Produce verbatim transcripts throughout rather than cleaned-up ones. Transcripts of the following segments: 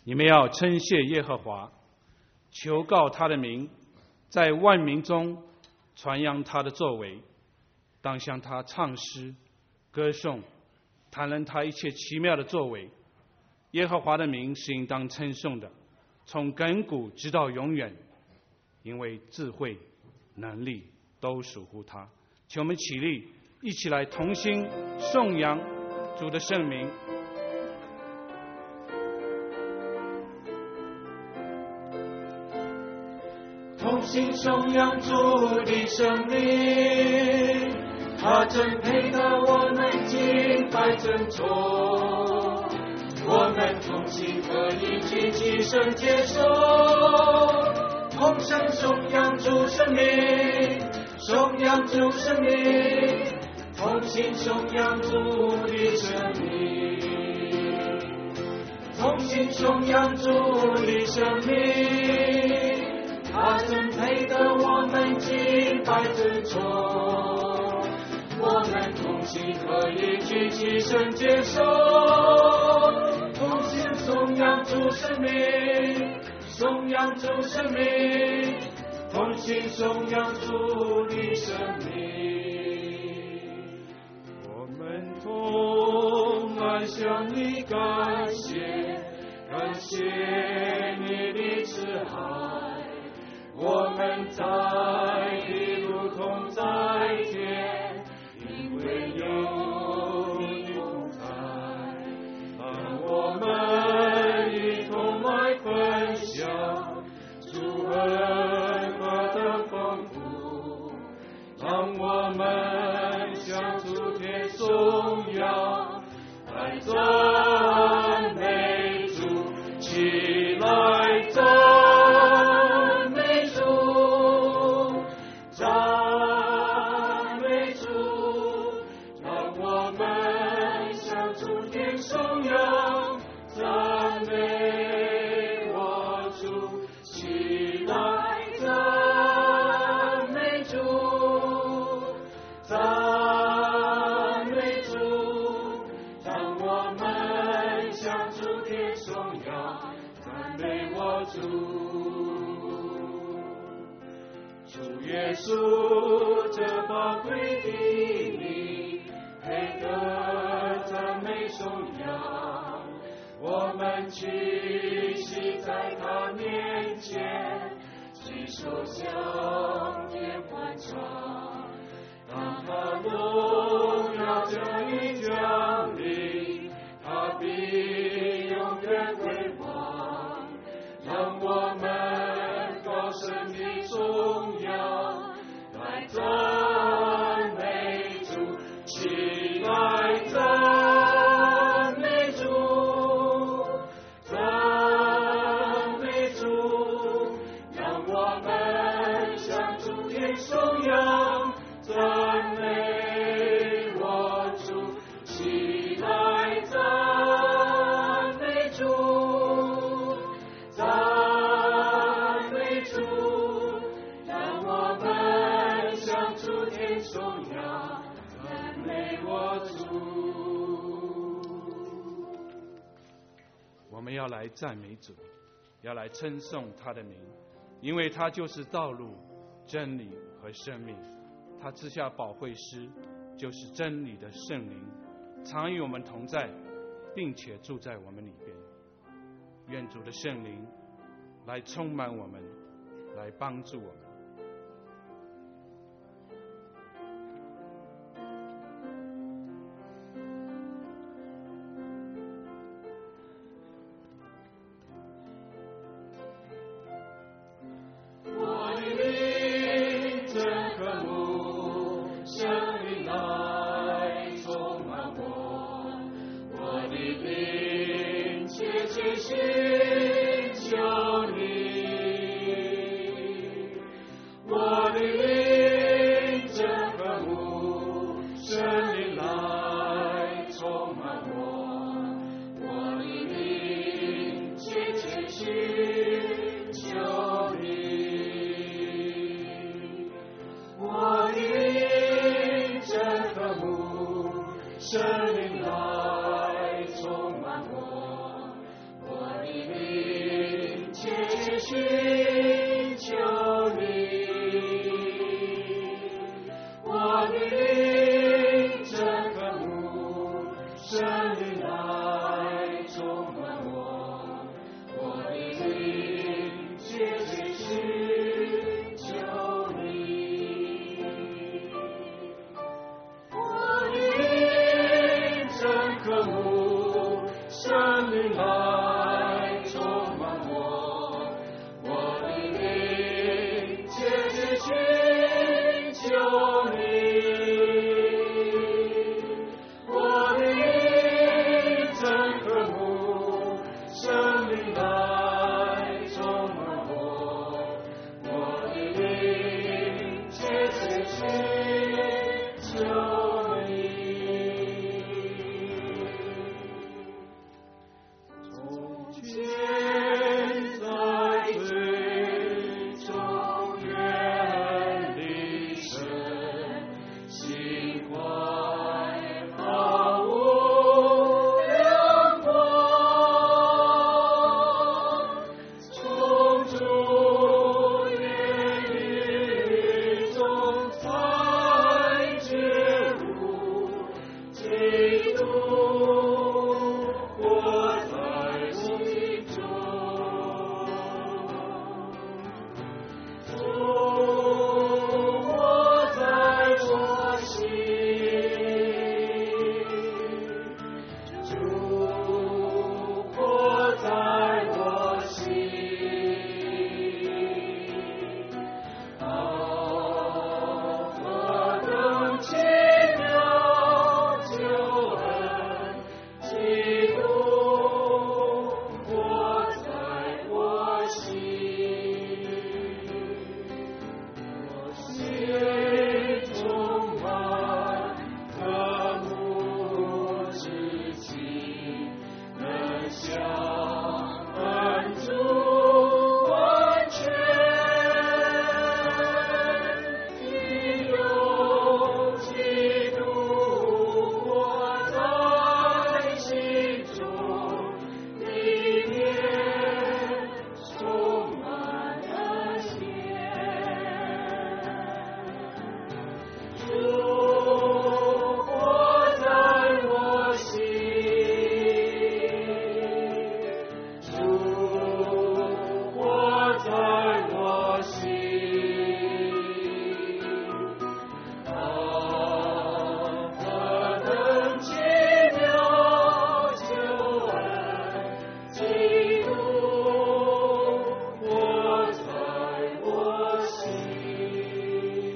你们要称谢耶和华，求告他的名，在万民中传扬他的作为，当向他唱诗歌颂，谈论他一切奇妙的作为。耶和华的名是应当称颂的，从亘古直到永远，因为智慧能力都属乎他。请我们起立，一起来同心颂扬主的圣名。 同心颂扬主的圣名，他真配得我们敬拜尊崇。我们同心合一举起圣洁手，同声颂扬主圣名，颂扬主圣名，同心颂扬主的圣名，同心颂扬主的圣名。他真配得我们敬拜尊崇，我们同心合一举起圣洁手，同心颂扬主圣名，颂扬主圣名，同心颂扬主的圣名。我们同来向你感谢，感谢你的慈爱。我们在地如同在天，因为有你同在。让我们一同来分享主恩何等丰富，让我们向主天颂扬，来赞美主，起来赞。耶稣这宝贵的名，配得赞美颂扬。我们屈膝在他面前，举手向天欢唱。当他荣耀这一降临，他必永远归王。让我们高声地颂扬，来赞美主，起来赞美主，赞美主，让我们向主天颂扬，赞美我主，起来赞美主，赞美主，让我们向主天颂扬，赞美我主。 我们要来赞美主，要来称颂他的名，因为他就是道路、真理和生命。他赐下保惠师，就是真理的圣灵，常与我们同在，并且住在我们里边。愿主的圣灵来充满我们，来帮助我们。 圣灵来充满我，我的灵和睦，生命来充满我，我的灵切切切求你。从前在最中远离神，心怀毫无亮光，从主言语中才觉悟，基督活在心中，主活在我心，主活在我心。啊，何等奇妙救恩！基督活在我心，我心充满和睦之情，能相恩主完全，因有基督活在心中，里面充满恩典。主活在我心，主活在我心。啊，何等奇妙救恩！基督活在我心。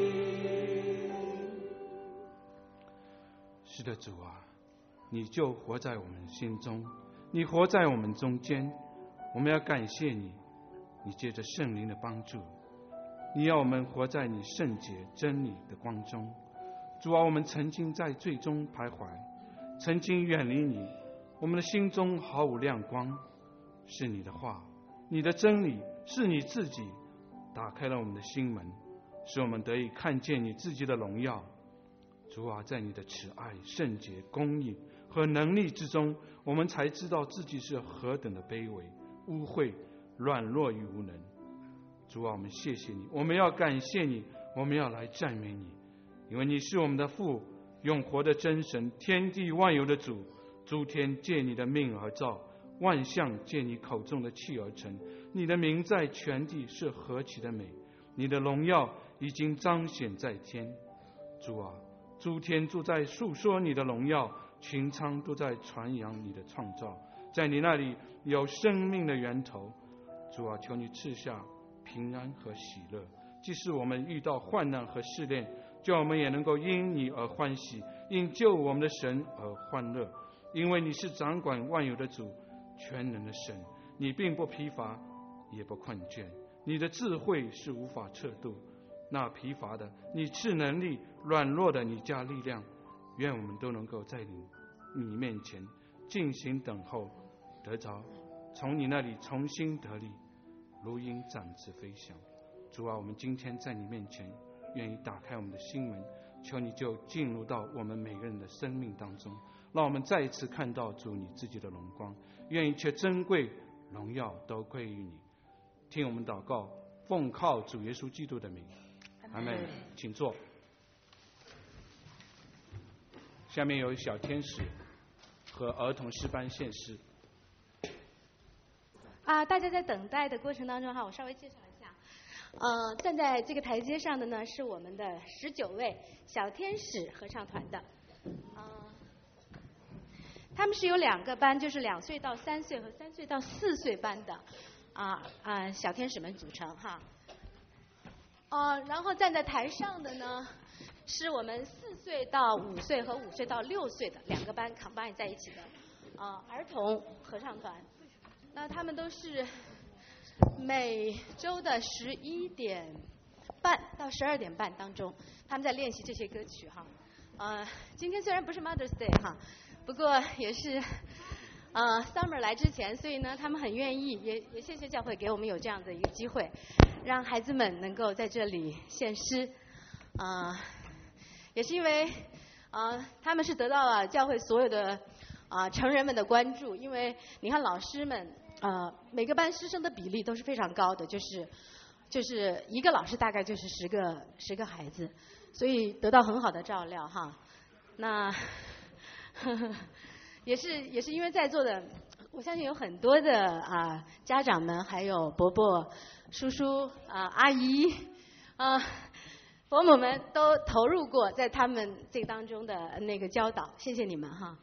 是的，主啊，你就活在我们心中，你活在我们中间。我们要感谢你，你借着圣灵的帮助，你要我们活在你圣洁真理的光中。主啊，我们曾经在罪中徘徊，曾经远离你，我们的心中毫无亮光。是你的话，你的真理，是你自己打开了我们的心门，使我们得以看见你自己的荣耀。主啊，在你的慈爱、圣洁、公义和能力之中，我们才知道自己是何等的卑微、污秽、软弱与无能。主啊，我们谢谢你，我们要感谢你，我们要来赞美你，因为你是我们的父，永活的真神，天地万有的主。诸天借你的命而造，万象借你口中的气而成。你的名在全地是何其的美，你的荣耀已经彰显在天。主啊，诸天都在述说你的荣耀，群苍都在传扬你的创造。在你那里有生命的源头。主啊，求你赐下平安和喜乐，即使我们遇到患难和试炼，叫我们也能够因你而欢喜，因救我们的神而欢乐。因为你是掌管万有的主，全能的神，你并不疲乏也不困倦，你的智慧是无法测度。那疲乏的你赐能力，软弱的你加力量。愿我们都能够在你你面前静心等候，得着从你那里重新得力，如鹰展翅飞翔。主啊，我们今天在你面前愿意打开我们的心门，求你就进入到我们每个人的生命当中，让我们再一次看到主你自己的荣光。愿一切珍贵荣耀都归于你。听我们祷告，奉靠主耶稣基督的名，阿们。请坐。下面有小天使和儿童诗班献诗。 啊，大家在等待的过程当中哈，我稍微介绍一下。呃，站在这个台阶上的呢是我们的十九位小天使合唱团的。呃，他们是有两个班，就是两岁到三岁和三岁到四岁班的啊啊小天使们组成哈。呃，然后站在台上的呢是我们四岁到五岁和五岁到六岁的两个班 combine 在一起的。 啊、儿童合唱团。那他们都是每周的十一点半到十二点半当中，他们在练习这些歌曲哈。呃，今天虽然不是 Mother's Day 哈，不过也是呃 Summer 来之前，所以呢，他们很愿意，也也谢谢教会给我们有这样的一个机会，让孩子们能够在这里献诗。啊、呃，也是因为啊、呃，他们是得到了教会所有的啊、呃、成人们的关注，因为你看老师们。呃，每个班师生的比例都是非常高的，就是就是一个老师大概就是十个十个孩子，所以得到很好的照料哈。那呵呵也是也是因为在座的，我相信有很多的啊、呃、家长们，还有伯伯、叔叔啊、呃、阿姨啊、呃、伯母们都投入过在他们这个当中的那个教导，谢谢你们哈。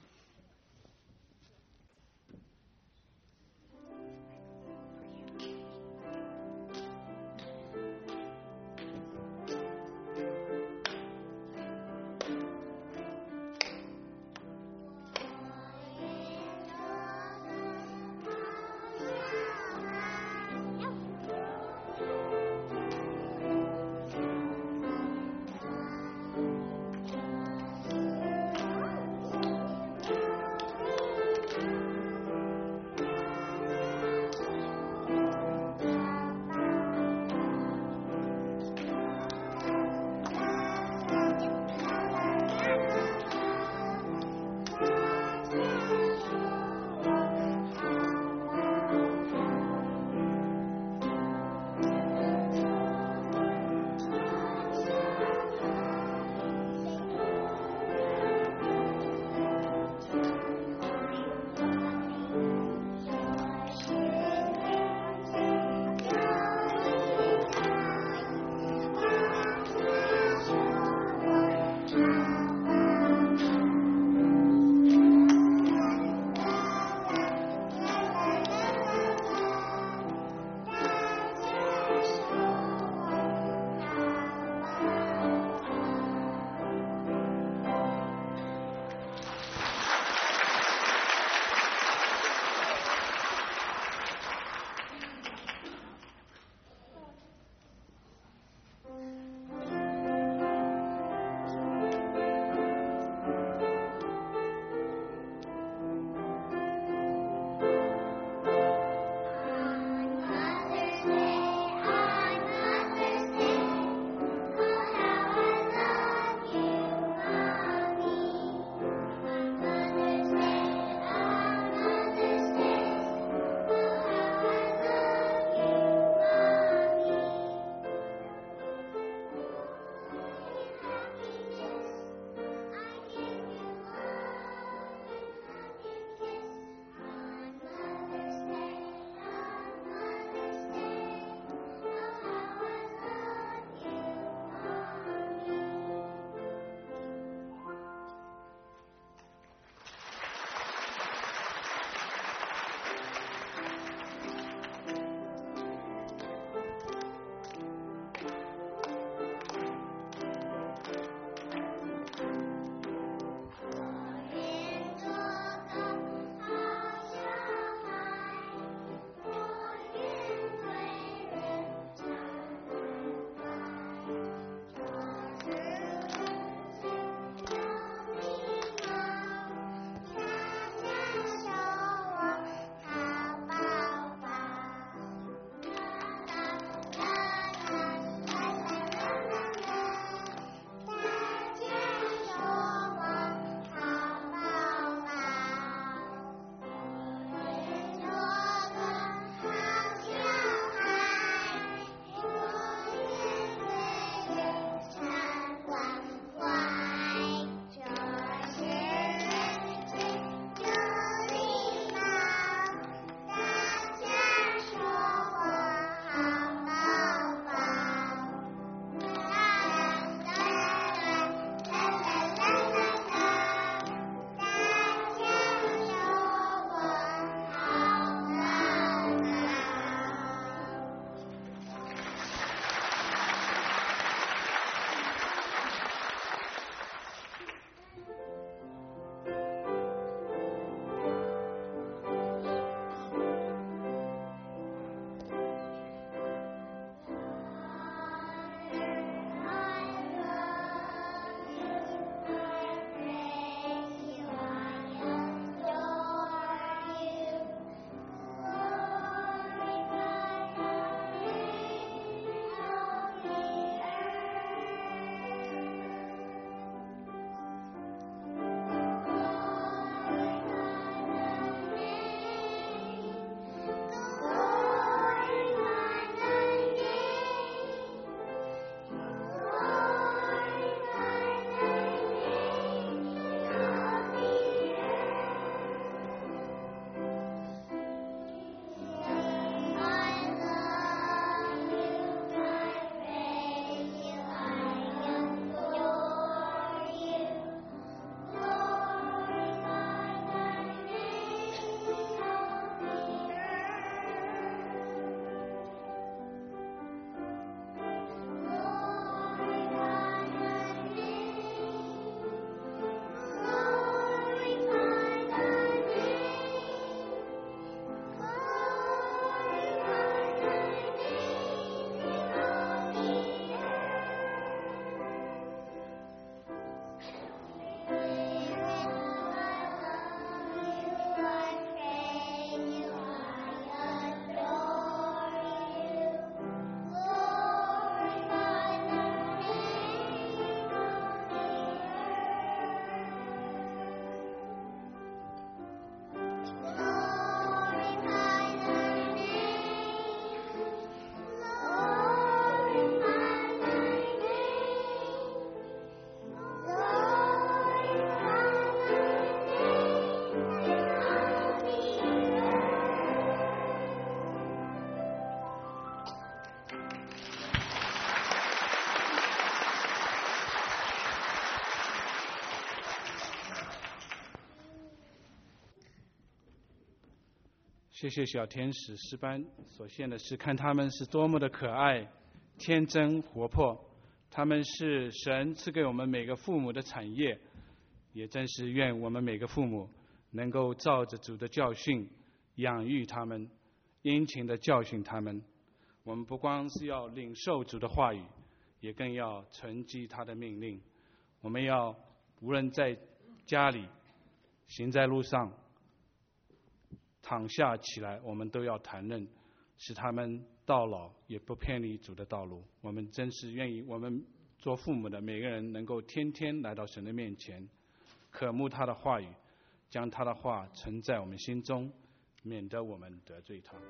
谢谢小天使诗班所献的诗，看他们是多么的可爱、天真、活泼。他们是神赐给我们每个父母的产业，也真是愿我们每个父母能够照着主的教训养育他们，殷勤的教训他们。我们不光是要领受主的话语，也更要承继他的命令。我们要无论在家里、行在路上、躺下起来，我们都要谈论，使他们到老也不偏离主的道路。我们真是愿意，我们做父母的每个人能够天天来到神的面前，渴慕他的话语，将他的话存在我们心中，免得我们得罪他。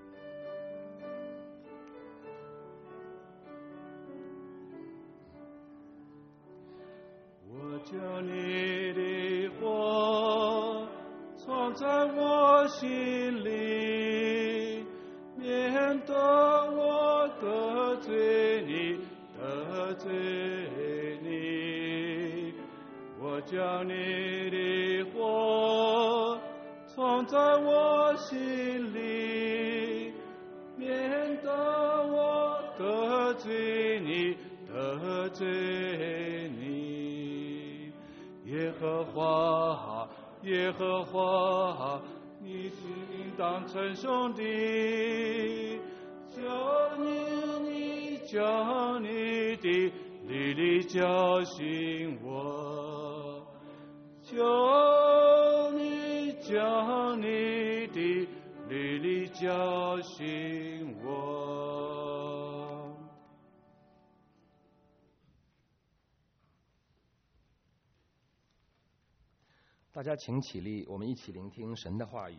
我将你的话藏在我心里，免得我得罪你，得罪你。我将你的话藏在我心里，免得我得罪你，得罪你。耶和华，耶和华，你是应当称颂的，叫你你叫你的律例教训我，叫你叫你的律例教训我。 大家请起立，我们一起聆听神的话语。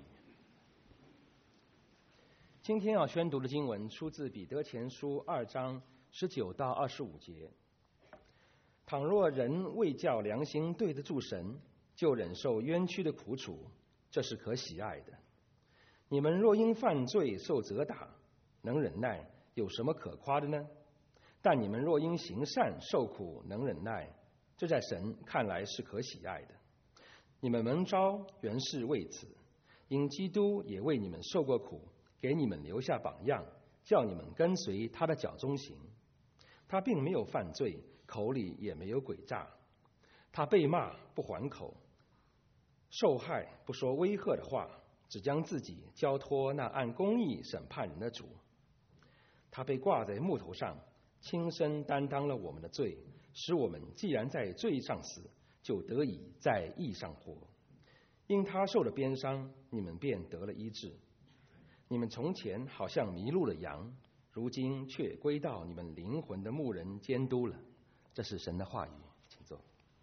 今天要宣读的经文出自彼得前书二章十九到二十五节。倘若人为叫良心对得住神，就忍受冤屈的苦楚，这是可喜爱的。你们若因犯罪受责打，能忍耐，有什么可夸的呢？但你们若因行善受苦，能忍耐，这在神看来是可喜爱的。你们蒙召原是为此，因基督也为你们受过苦，给你们留下榜样，叫你们跟随他的脚中行。他并没有犯罪，口里也没有诡诈。他被骂不还口，受害不说威吓的话，只将自己交托那按公义审判人的主。他被挂在木头上，亲身担当了我们的罪，使我们既然在罪上死，就得以在义上活。因他受了鞭伤，你们便得了医治。你们从前好像迷路的羊，如今却归到你们灵魂的牧人监督了。这是神的话语，请坐。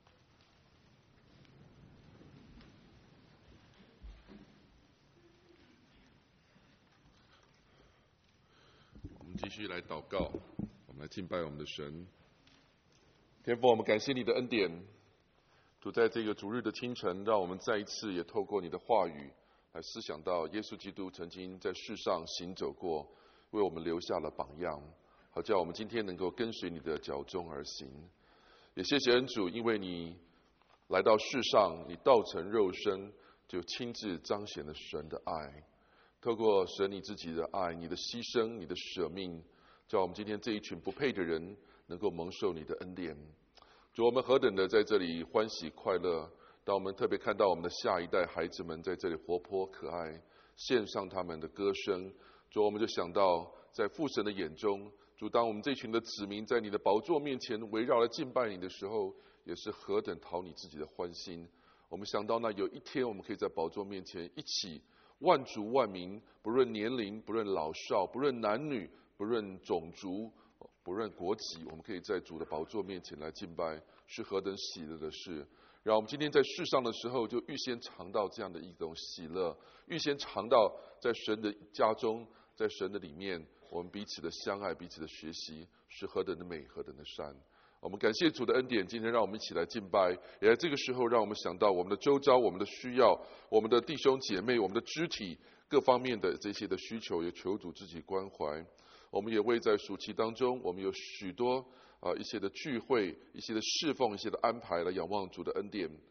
我们继续来祷告，我们来敬拜我们的神。天父，我们感谢你的恩典。主，在这个主日的清晨，让我们再一次也透过你的话语来思想到耶稣基督曾经在世上行走过，为我们留下了榜样，好叫我们今天能够跟随你的脚踪而行。也谢谢恩主，因为你来到世上，你道成肉身，就亲自彰显了神的爱。透过神你自己的爱，你的牺牲，你的舍命，叫我们今天这一群不配的人能够蒙受你的恩典。主，我们何等的在这里欢喜快乐，当我们特别看到我们的下一代孩子们在这里活泼可爱，献上他们的歌声。主，我们就想到在父神的眼中，主，当我们这群的子民在你的宝座面前围绕来敬拜你的时候，也是何等讨你自己的欢心。我们想到那有一天我们可以在宝座面前一起，万族万民，不论年龄，不论老少，不论男女，不论种族，不论国籍，我们可以在主的宝座面前来敬拜，是何等喜乐的事。让我们今天在世上的时候，就预先尝到这样的一种喜乐，预先尝到在神的家中，在神的里面，我们彼此的相爱，彼此的学习，是何等的美，何等的善。我们感谢主的恩典，今天让我们一起来敬拜，也在这个时候让我们想到我们的周遭，我们的需要，我们的弟兄姐妹，我们的肢体各方面的这些的需求，也求主自己关怀。我们也为在暑期当中，我们有许多啊、呃、一些的聚会，一些的侍奉，一些的安排，来仰望主的恩典。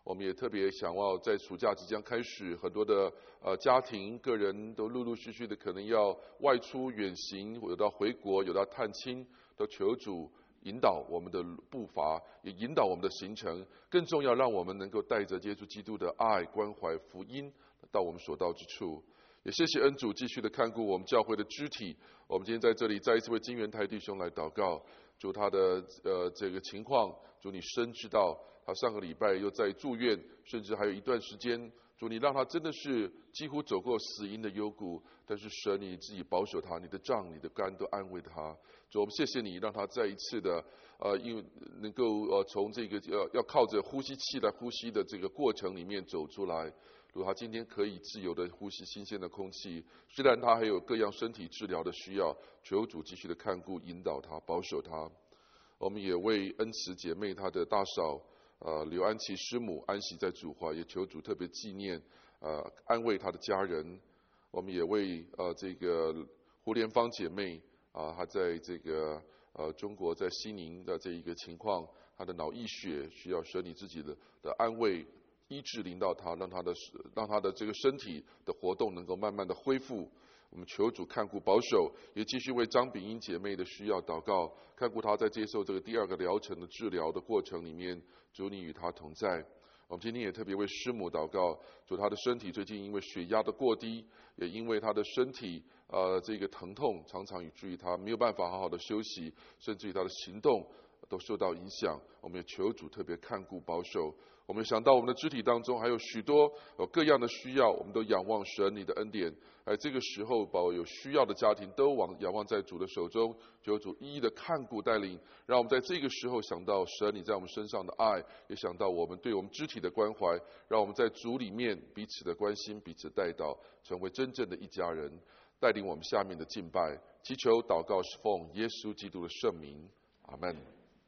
我们也特别想要在暑假即将开始，很多的呃家庭、个人都陆陆续续的可能要外出远行，有到回国，有到探亲，都求主引导我们的步伐，也引导我们的行程。更重要，让我们能够带着耶稣基督的爱、关怀、福音到我们所到之处。也谢谢恩主继续的看顾我们教会的肢体。我们今天在这里再一次为金元台弟兄来祷告，主他的呃这个情况，主你深知道。他上个礼拜又在住院，甚至还有一段时间，主你让他真的是几乎走过死荫的幽谷，但是神你自己保守他，你的杖、你的竿都安慰他。主，我们谢谢你，让他再一次的呃，因为能够呃从这个要要靠着呼吸器来呼吸的这个过程里面走出来。如他今天可以自由的呼吸新鲜的空气，虽然他还有各样身体治疗的需要，求主继续的看顾、引导他、保守他。我们也为恩慈姐妹她的大嫂。呃，刘安琪师母安息在主怀，也求主特别纪念，呃，安慰她的家人。我们也为呃这个胡莲芳姐妹啊，她在这个呃中国在西宁的这一个情况，她的脑溢血需要神你自己的的安慰医治临到她，让她的让她的这个身体的活动能够慢慢的恢复。我们求主看顾保守，也继续为张炳英姐妹的需要祷告，看顾她在接受这个第二个疗程的治疗的过程里面，主你与她同在。我们今天也特别为师母祷告，主她的身体最近因为血压的过低，也因为她的身体呃这个疼痛，常常以至于她没有办法好好的休息，甚至于她的行动都受到影响。我们也求主特别看顾保守。我们想到我们的肢体当中还有许多有各样的需要，我们都仰望神你的恩典。而这个时候，把有需要的家庭都往仰望在主的手中，求主一一的看顾带领，让我们在这个时候想到神你在我们身上的爱，也想到我们对我们肢体的关怀，让我们在主里面彼此的关心、彼此带祷，成为真正的一家人。带领我们下面的敬拜，祈求祷告是奉耶稣基督的圣名，阿门。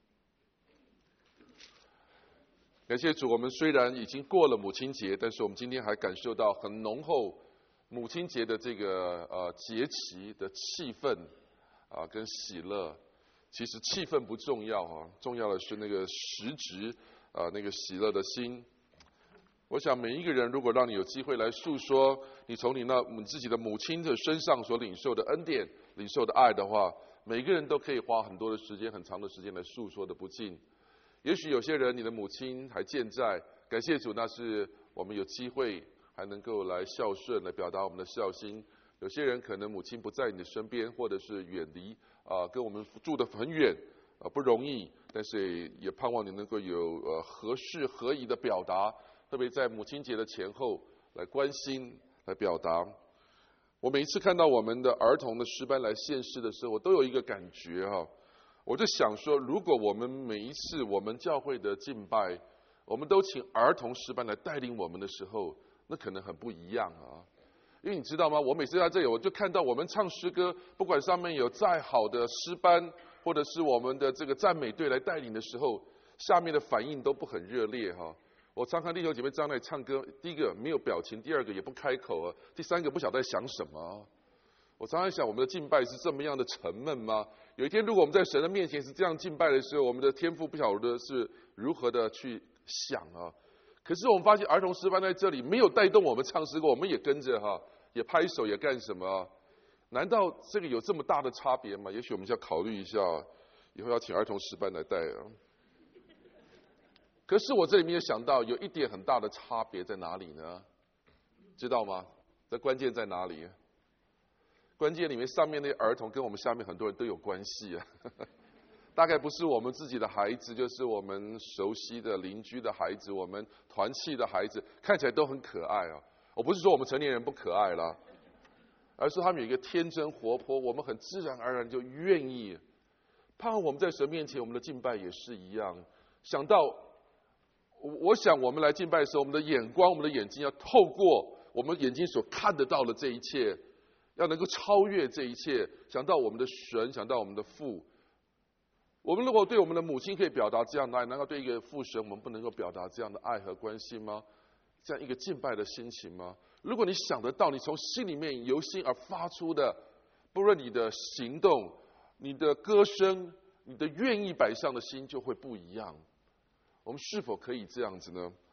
感谢主，我们虽然已经过了母亲节，但是我们今天还感受到很浓厚母亲节的这个呃节期的气氛啊、呃、跟喜乐。其实气氛不重要啊，重要的是那个实质啊、呃、那个喜乐的心。我想每一个人如果让你有机会来诉说你从你那你自己的母亲的身上所领受的恩典、领受的爱的话，每个人都可以花很多的时间、很长的时间来诉说的不尽。也许有些人你的母亲还健在，感谢主，那是我们有机会还能够来孝顺，来表达我们的孝心。有些人可能母亲不在你的身边，或者是远离啊、呃，跟我们住得很远啊、呃，不容易。但是也盼望你能够有呃合适合宜的表达，特别在母亲节的前后来关心、来表达。我每一次看到我们的儿童的诗班来献诗的时候，我都有一个感觉哈、啊。我就想说，如果我们每一次我们教会的敬拜，我们都请儿童诗班来带领我们的时候，那可能很不一样啊。因为你知道吗？我每次在这里，我就看到我们唱诗歌，不管上面有再好的诗班，或者是我们的这个赞美队来带领的时候，下面的反应都不很热烈哈。我常看弟兄姐妹在那里唱歌，第一个没有表情，第二个也不开口啊，第三个不晓得在想什么。我常常想，我们的敬拜是这么样的沉闷吗？有一天，如果我们在神的面前是这样敬拜的时候，我们的天父不晓得是如何的去想啊。可是我们发现儿童诗班在这里没有带动我们唱诗歌，我们也跟着哈，也拍手也干什么？难道这个有这么大的差别吗？也许我们就要考虑一下，以后要请儿童诗班来带啊。可是我这里面也想到，有一点很大的差别在哪里呢？知道吗？这关键在哪里？关键里面上面那些儿童跟我们下面很多人都有关系啊，大概不是我们自己的孩子，就是我们熟悉的邻居的孩子，我们团契的孩子，看起来都很可爱啊。我不是说我们成年人不可爱啦，而是他们有一个天真活泼，我们很自然而然就愿意。盼望我们在神面前，我们的敬拜也是一样。想到，我想我们来敬拜的时候，我们的眼光、我们的眼睛要透过我们眼睛所看得到的这一切。要能够超越这一切，想到我们的神，想到我们的父。我们如果对我们的母亲可以表达这样的爱，难道对一个父神我们不能够表达这样的爱和关心吗？这样一个敬拜的心情吗？如果你想得到，你从心里面由心而发出的，不论你的行动、你的歌声、你的愿意摆上的心，就会不一样。我们是否可以这样子呢？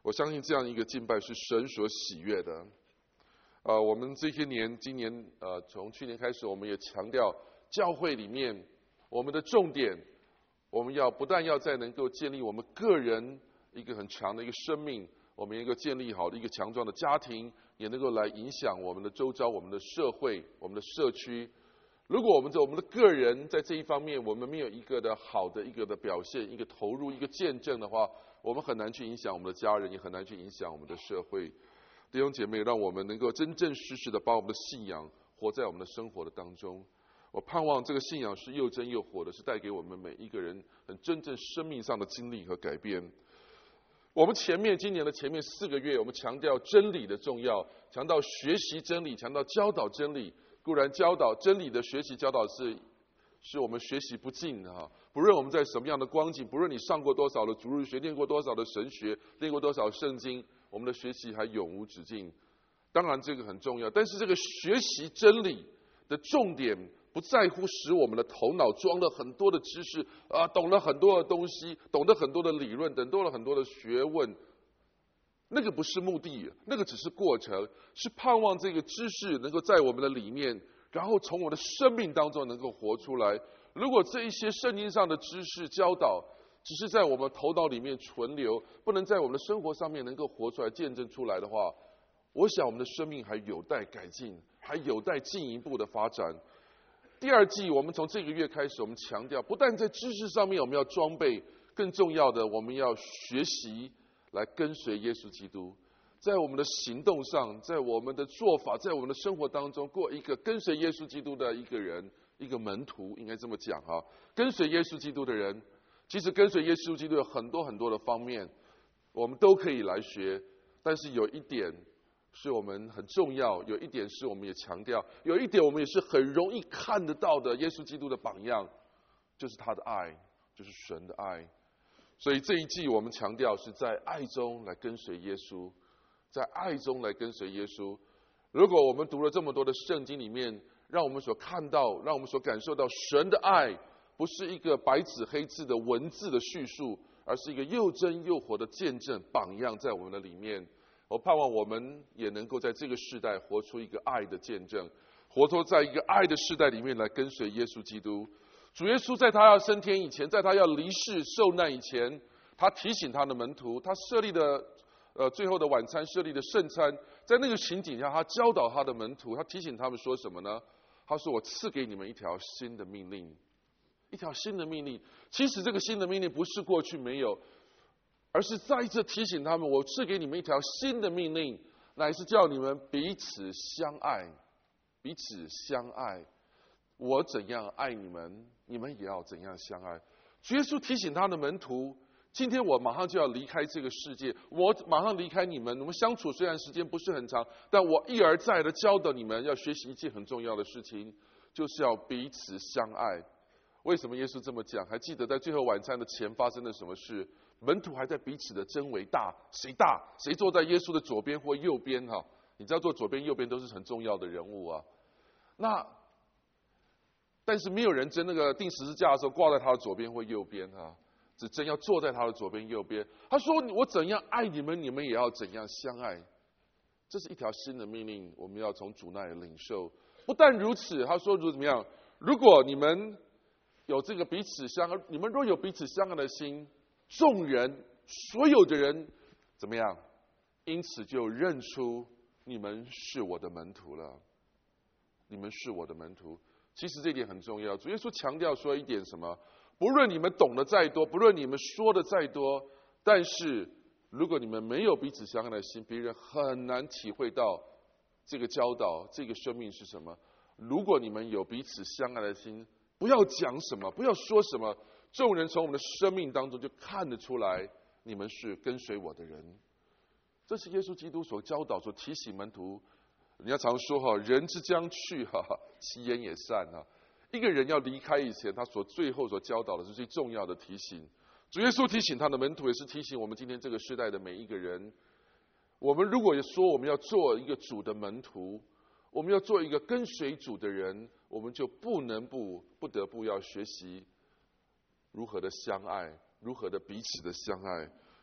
我相信这样一个敬拜是神所喜悦的。呃，我们这些年，今年呃，从去年开始，我们也强调教会里面我们的重点，我们要不但要在能够建立我们个人一个很强的一个生命，我们能够建立好的一个强壮的家庭，也能够来影响我们的周遭、我们的社会、我们的社区。如果我们在我们的个人在这一方面，我们没有一个的好的一个的表现、一个投入、一个见证的话，我们很难去影响我们的家人，也很难去影响我们的社会。弟兄姐妹，让我们能够真正实实的把我们的信仰活在我们的生活的当中。我盼望这个信仰是又真又活的，是带给我们每一个人很真正生命上的经历和改变。我们前面今年的前面四个月，我们强调真理的重要，强调学习真理，强调教导真理。固然教导真理的学习教导是是我们学习不尽的哈，不论我们在什么样的光景，不论你上过多少的主日学，念过多少的神学，念过多少圣经，我们的学习还永无止境。当然这个很重要，但是这个学习真理的重点不在乎使我们的头脑装了很多的知识啊，懂了很多的东西，懂得很多的理论，懂多了很多的学问。那个不是目的，那个只是过程，是盼望这个知识能够在我们的里面，然后从我的生命当中能够活出来。如果这一些圣经上的知识教导只是在我们头脑里面存留，不能在我们的生活上面能够活出来、见证出来的话，我想我们的生命还有待改进，还有待进一步的发展。第二季我们从这个月开始，我们强调不但在知识上面我们要装备，更重要的我们要学习来跟随耶稣基督，在我们的行动上，在我们的做法，在我们的生活当中，过一个跟随耶稣基督的一个人，一个门徒，应该这么讲哈。跟随耶稣基督的人，其实跟随耶稣基督有很多很多的方面，我们都可以来学。但是有一点是我们很重要，有一点是我们也强调，有一点我们也是很容易看得到的，耶稣基督的榜样，就是他的爱，就是神的爱。所以这一季我们强调是在爱中来跟随耶稣，在爱中来跟随耶稣。如果我们读了这么多的圣经里面，让我们所看到，让我们所感受到神的爱，不是一个白纸黑字的文字的叙述，而是一个又真又活的见证榜样在我们的里面。我盼望我们也能够在这个世代活出一个爱的见证，活出在一个爱的世代里面来跟随耶稣基督。主耶稣在他要升天以前，在他要离世受难以前，他提醒他的门徒，他设立的呃最后的晚餐，设立的圣餐，在那个情景下，他教导他的门徒，他提醒他们说什么呢？他说：“我赐给你们一条新的命令，一条新的命令。”其实这个新的命令不是过去没有，而是再一次提醒他们，我赐给你们一条新的命令，乃是叫你们彼此相爱，彼此相爱。我怎样爱你们，你们也要怎样相爱。主耶稣提醒他的门徒，今天我马上就要离开这个世界，我马上离开你们，我们相处虽然时间不是很长，但我一而再的教导你们要学习一件很重要的事情，就是要彼此相爱。为什么耶稣这么讲？还记得在最后晚餐的前发生了什么事？门徒还在彼此的争为大，谁大？谁坐在耶稣的左边或右边？哈，你知道坐左边右边都是很重要的人物啊。那但是没有人争那个钉十字架的时候挂在他的左边或右边啊，只争要坐在他的左边右边。他说：“我怎样爱你们，你们也要怎样相爱。”这是一条新的命令，我们要从主那里领受。不但如此，他说：“如怎么样？如果你们有这个彼此相爱，你们若有彼此相爱的心，众人所有的人怎么样？因此就认出你们是我的门徒了。你们是我的门徒。”其实这一点很重要。主耶稣强调说一点什么？不论你们懂得再多，不论你们说的再多，但是如果你们没有彼此相爱的心，别人很难体会到这个教导，这个生命是什么。如果你们有彼此相爱的心，不要讲什么，不要说什么，众人从我们的生命当中就看得出来，你们是跟随我的人。这是耶稣基督所教导、所提醒门徒。人家常说哈，人之将去哈，其言也善哈。一个人要离开以前，他所最后所教导的是最重要的提醒。主耶稣提醒他的门徒，也是提醒我们今天这个时代的每一个人。我们如果说我们要做一个主的门徒，我们要做一个跟随主的人，我们就不能不不得不要学习如何的相爱，如何的彼此的相爱，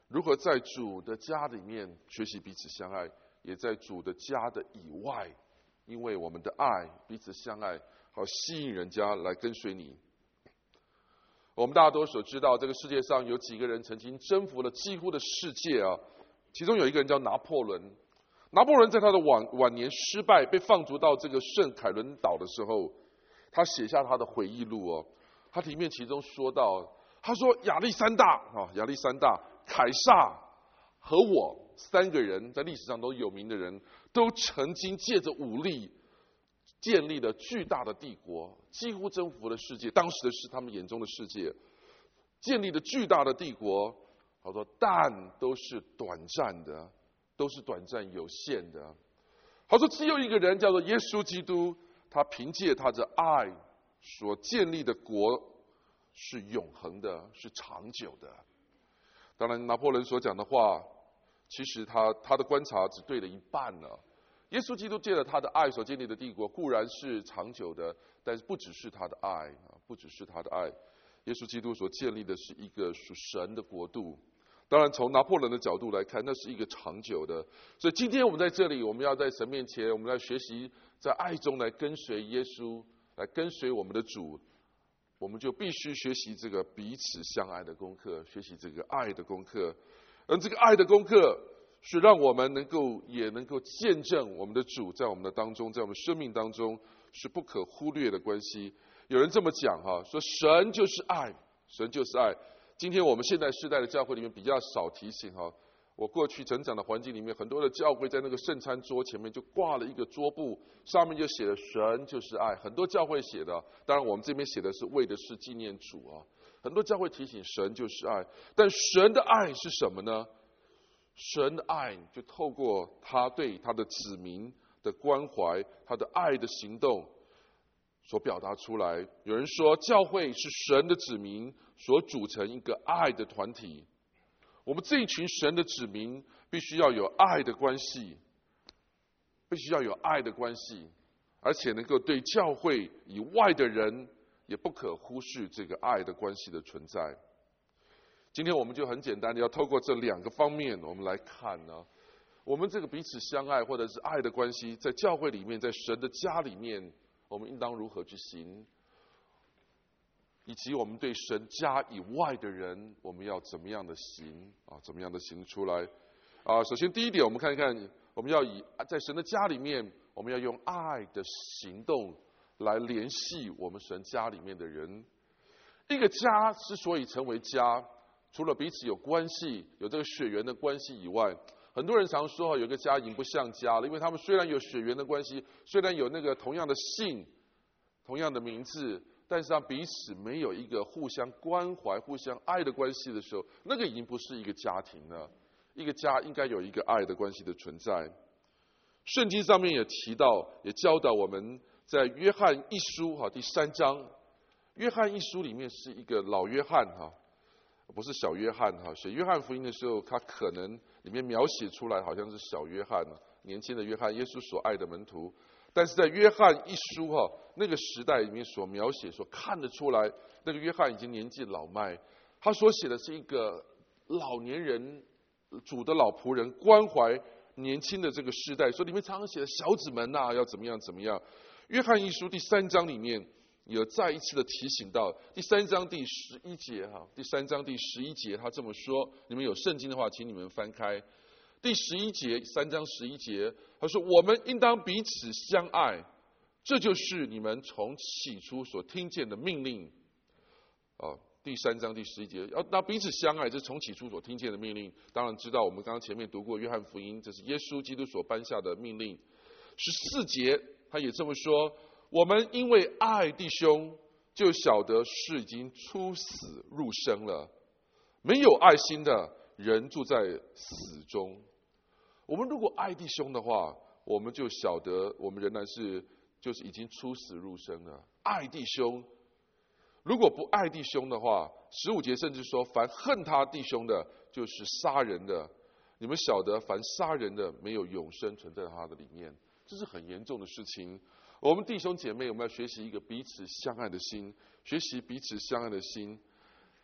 如何在主的家里面学习彼此相爱，也在主的家的以外，因为我们的爱彼此相爱，好吸引人家来跟随你。我们大多所知道，这个世界上有几个人曾经征服了几乎的世界啊，其中有一个人叫拿破仑。拿破仑在他的晚晚年失败，被放逐到这个圣凯伦岛的时候，他写下他的回忆录哦。他里面其中说到，他说亚历山大啊，亚历山大、凯撒和我三个人在历史上都有名的人，都曾经借着武力建立了巨大的帝国，几乎征服了世界。当时的是他们眼中的世界，建立了巨大的帝国。他说，但都是短暂的。都是短暂有限的。他说，只有一个人叫做耶稣基督，他凭借他的爱所建立的国是永恒的，是长久的。当然，拿破仑所讲的话，其实他他的观察只对了一半了。耶稣基督借了他的爱所建立的帝国固然是长久的，但是不只是他的爱，不只是他的爱。耶稣基督所建立的是一个属神的国度。当然，从拿破仑的角度来看，那是一个长久的。所以今天我们在这里，我们要在神面前，我们要学习在爱中来跟随耶稣，来跟随我们的主。我们就必须学习这个彼此相爱的功课，学习这个爱的功课。而这个爱的功课，是让我们能够也能够见证我们的主在我们的当中，在我们生命当中是不可忽略的关系。有人这么讲哈，说神就是爱，神就是爱。今天我们现在世代的教会里面比较少提醒哈，我过去成长的环境里面，很多的教会在那个圣餐桌前面就挂了一个桌布，上面就写了神就是爱，很多教会写的，当然我们这边写的是为的是纪念主啊。很多教会提醒神就是爱，但神的爱是什么呢？神的爱就透过他对他的子民的关怀，他的爱的行动所表达出来。有人说，教会是神的子民所组成一个爱的团体。我们这一群神的子民必须要有爱的关系，必须要有爱的关系，而且能够对教会以外的人也不可忽视这个爱的关系的存在。今天我们就很简单的要透过这两个方面，我们来看呢，我们这个彼此相爱或者是爱的关系，在教会里面，在神的家里面，我们应当如何去行，以及我们对神家以外的人，我们要怎么样的行啊？怎么样的行出来啊？首先第一点，我们看一看，我们要以在神的家里面，我们要用爱的行动来联系我们神家里面的人。一个家之所以成为家，除了彼此有关系，有这个血缘的关系以外，很多人常说有个家已经不像家了，因为他们虽然有血缘的关系，虽然有那个同样的姓、同样的名字，但是他彼此没有一个互相关怀、互相爱的关系的时候，那个已经不是一个家庭了。一个家应该有一个爱的关系的存在。圣经上面也提到，也教导我们，在约翰一书哈第三章，约翰一书里面是一个老约翰哈，不是小约翰哈。写约翰福音的时候，他可能里面描写出来好像是小约翰，年轻的约翰，耶稣所爱的门徒。但是在约翰一书哈那个时代里面所描写、所看得出来，那个约翰已经年纪老迈，他所写的是一个老年人、主的老仆人关怀年轻的这个时代，所以里面常常写的小子们呐、啊、要怎么样怎么样。约翰一书第三章里面有再一次的提醒到，第三章第十一节哈，第三章第十一节他这么说，你们有圣经的话，请你们翻开。第十一节，三章十一节，他说：“我们应当彼此相爱，这就是你们从起初所听见的命令。”哦，第三章第十一节，要那彼此相爱，这是从起初所听见的命令。当然知道，我们刚刚前面读过约翰福音，这是耶稣基督所颁下的命令。十四节，他也这么说：“我们因为爱弟兄，就晓得是已经出死入生了。没有爱心的人住在死中。”我们如果爱弟兄的话，我们就晓得我们仍然是就是已经出死入生了。爱弟兄，如果不爱弟兄的话，十五节甚至说，凡恨他弟兄的，就是杀人的。你们晓得，凡杀人的，没有永生存在他的里面，这是很严重的事情。我们弟兄姐妹，我们要学习一个彼此相爱的心，学习彼此相爱的心。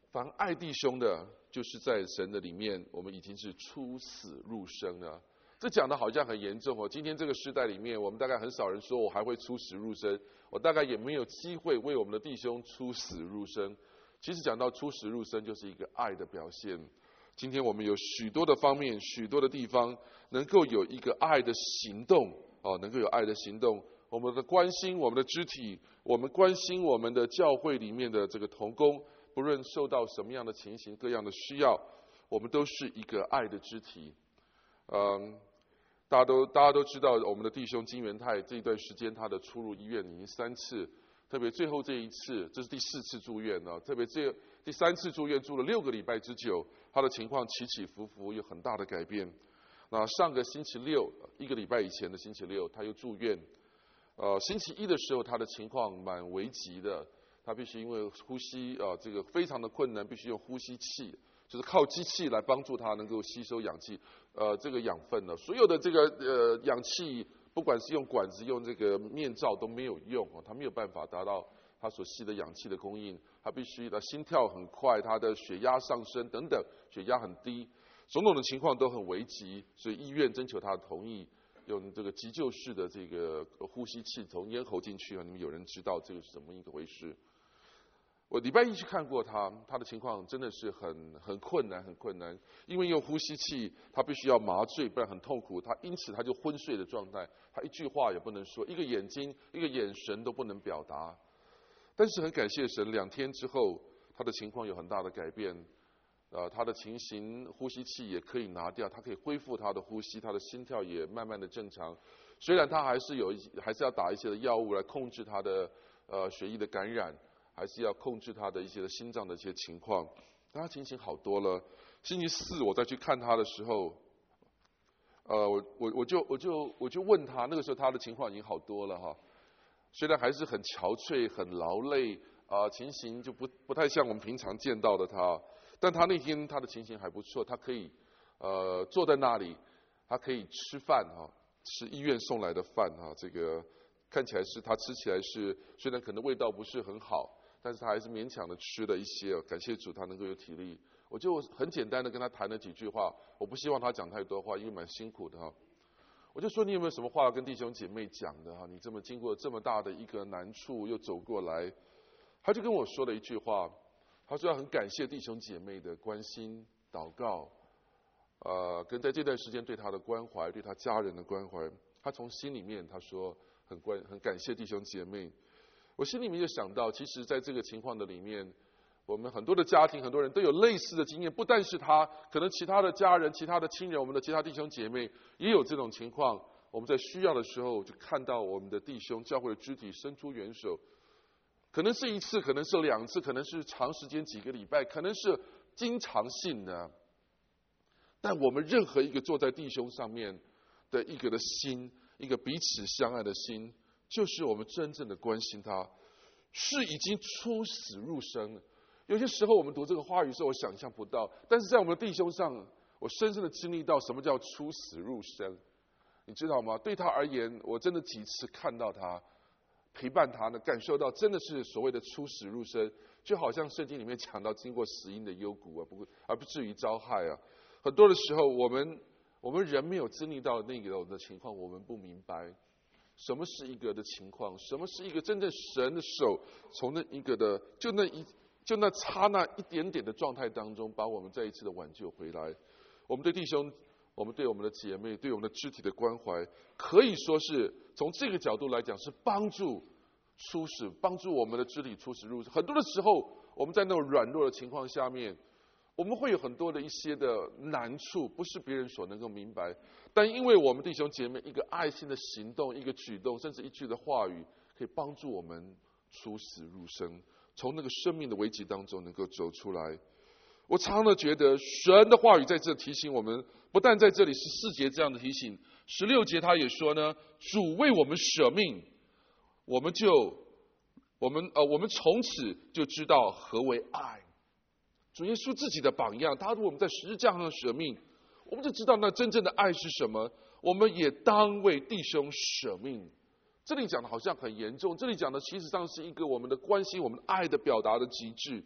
凡爱弟兄的，就是在神的里面，我们已经是出死入生了。这讲的好像很严重哦。今天这个时代里面，我们大概很少人说我还会出死入生，我大概也没有机会为我们的弟兄出死入生。其实讲到出死入生，就是一个爱的表现。今天我们有许多的方面，许多的地方，能够有一个爱的行动哦，能够有爱的行动。我们的关心我们的肢体，我们关心我们的教会里面的这个同工，不论受到什么样的情形、各样的需要，我们都是一个爱的肢体。嗯，大家都大家都知道，我们的弟兄金元泰这一段时间他的出入医院已经三次，特别最后这一次，这是第四次住院了。特别这第三次住院住了六个礼拜之久，他的情况起起伏伏，有很大的改变。那上个星期六，一个礼拜以前的星期六，他又住院。呃，星期一的时候，他的情况蛮危急的，他必须因为呼吸啊、呃，这个非常的困难，必须用呼吸器，就是靠机器来帮助他能够吸收氧气，呃，这个养分呢，所有的这个呃氧气，不管是用管子、用这个面罩都没有用哦，他没有办法达到他所吸的氧气的供应，他必须的心跳很快，他的血压上升等等，血压很低，种种的情况都很危急，所以医院征求他的同意。用这个急救式的这个呼吸器从咽喉进去啊，你们有人知道这个是怎么一个回事？我礼拜一去看过他，他的情况真的是很很困难，很困难，因为用呼吸器，他必须要麻醉，不然很痛苦。他因此他就昏睡的状态，他一句话也不能说，一个眼睛、一个眼神都不能表达。但是很感谢神，两天之后，他的情况有很大的改变。呃，他的情形，呼吸器也可以拿掉，他可以恢复他的呼吸，他的心跳也慢慢的正常。虽然他还是有，还是要打一些的药物来控制他的呃血液的感染，还是要控制他的一些的心脏的一些情况。但他情形好多了。星期四我再去看他的时候，呃，我我我就我就我就问他，那个时候他的情况已经好多了哈，虽然还是很憔悴、很劳累啊、呃，情形就不不太像我们平常见到的他。但他那天他的情形还不错，他可以呃坐在那里，他可以吃饭哈，吃医院送来的饭哈，这个看起来是他吃起来是虽然可能味道不是很好，但是他还是勉强的吃了一些，感谢主他能够有体力。我就很简单的跟他谈了几句话，我不希望他讲太多话，因为蛮辛苦的哈。我就说你有没有什么话要跟弟兄姐妹讲的哈？你这么经过这么大的一个难处又走过来，他就跟我说了一句话。他说要很感谢弟兄姐妹的关心、祷告，呃，跟在这段时间对他的关怀、对他家人的关怀，他从心里面他说很关很感谢弟兄姐妹。我心里面就想到，其实在这个情况的里面，我们很多的家庭、很多人都有类似的经验，不但是他，可能其他的家人、其他的亲人、我们的其他弟兄姐妹也有这种情况。我们在需要的时候，就看到我们的弟兄、教会的肢体伸出援手。可能是一次，可能是两次，可能是长时间几个礼拜，可能是经常性的。但我们任何一个坐在弟兄上面的一个的心，一个彼此相爱的心，就是我们真正的关心他，是已经出死入生了。有些时候我们读这个话语的时候，我想象不到，但是在我们的弟兄上，我深深的经历到什么叫出死入生。你知道吗？对他而言，我真的几次看到他。陪伴他呢，感受到真的是所谓的出死入生，就好像圣经里面讲到经过死荫的幽谷啊，不而不至于遭害啊。很多的时候，我们我们人没有经历到那个的情况，我们不明白什么是一个的情况，什么是一个真正神的手从那一个的就那一就那刹那一点点的状态当中，把我们再一次的挽救回来。我们对弟兄。我们对我们的姐妹，对我们的肢体的关怀，可以说是从这个角度来讲，是帮助出使，帮助我们的肢体出使入。很多的时候，我们在那种软弱的情况下面，我们会有很多的一些的难处，不是别人所能够明白。但因为我们弟兄姐妹一个爱心的行动，一个举动，甚至一句的话语，可以帮助我们出死入生，从那个生命的危机当中能够走出来。我常常觉得神的话语在这提醒我们，不但在这里是四节这样的提醒，十六节他也说呢，主为我们舍命，我们就我们呃我们从此就知道何为爱。主耶稣自己的榜样，他为我们在十字架上舍命，我们就知道那真正的爱是什么。我们也当为弟兄舍命。这里讲的好像很严重，这里讲的其实上是一个我们的关心、我们爱的表达的极致。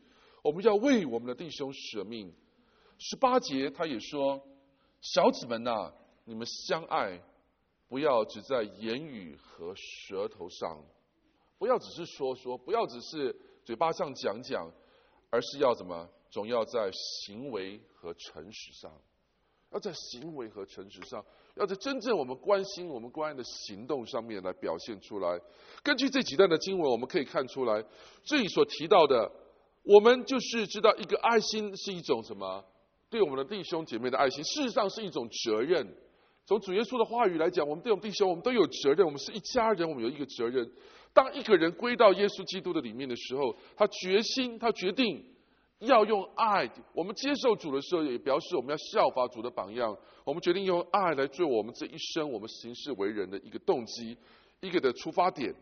我们要为我们的弟兄舍命。十八节他也说，小子们呐、啊，你们相爱，不要只在言语和舌头上，不要只是说说，不要只是嘴巴上讲讲，而是要怎么？总要在行为和诚实上，要在行为和诚实上，要在真正我们关心、我们关爱的行动上面来表现出来。根据这几段的经文，我们可以看出来，这里所提到的，我们就是知道一个爱心是一种什么？对我们的弟兄姐妹的爱心，事实上是一种责任。从主耶稣的话语来讲，我们对我们弟兄，我们都有责任，我们是一家人，我们有一个责任。当一个人归到耶稣基督的里面的时候，他决心，他决定要用爱。我们接受主的时候，也表示我们要效法主的榜样。我们决定用爱来做我们这一生我们行事为人的一个动机，一个的出发点。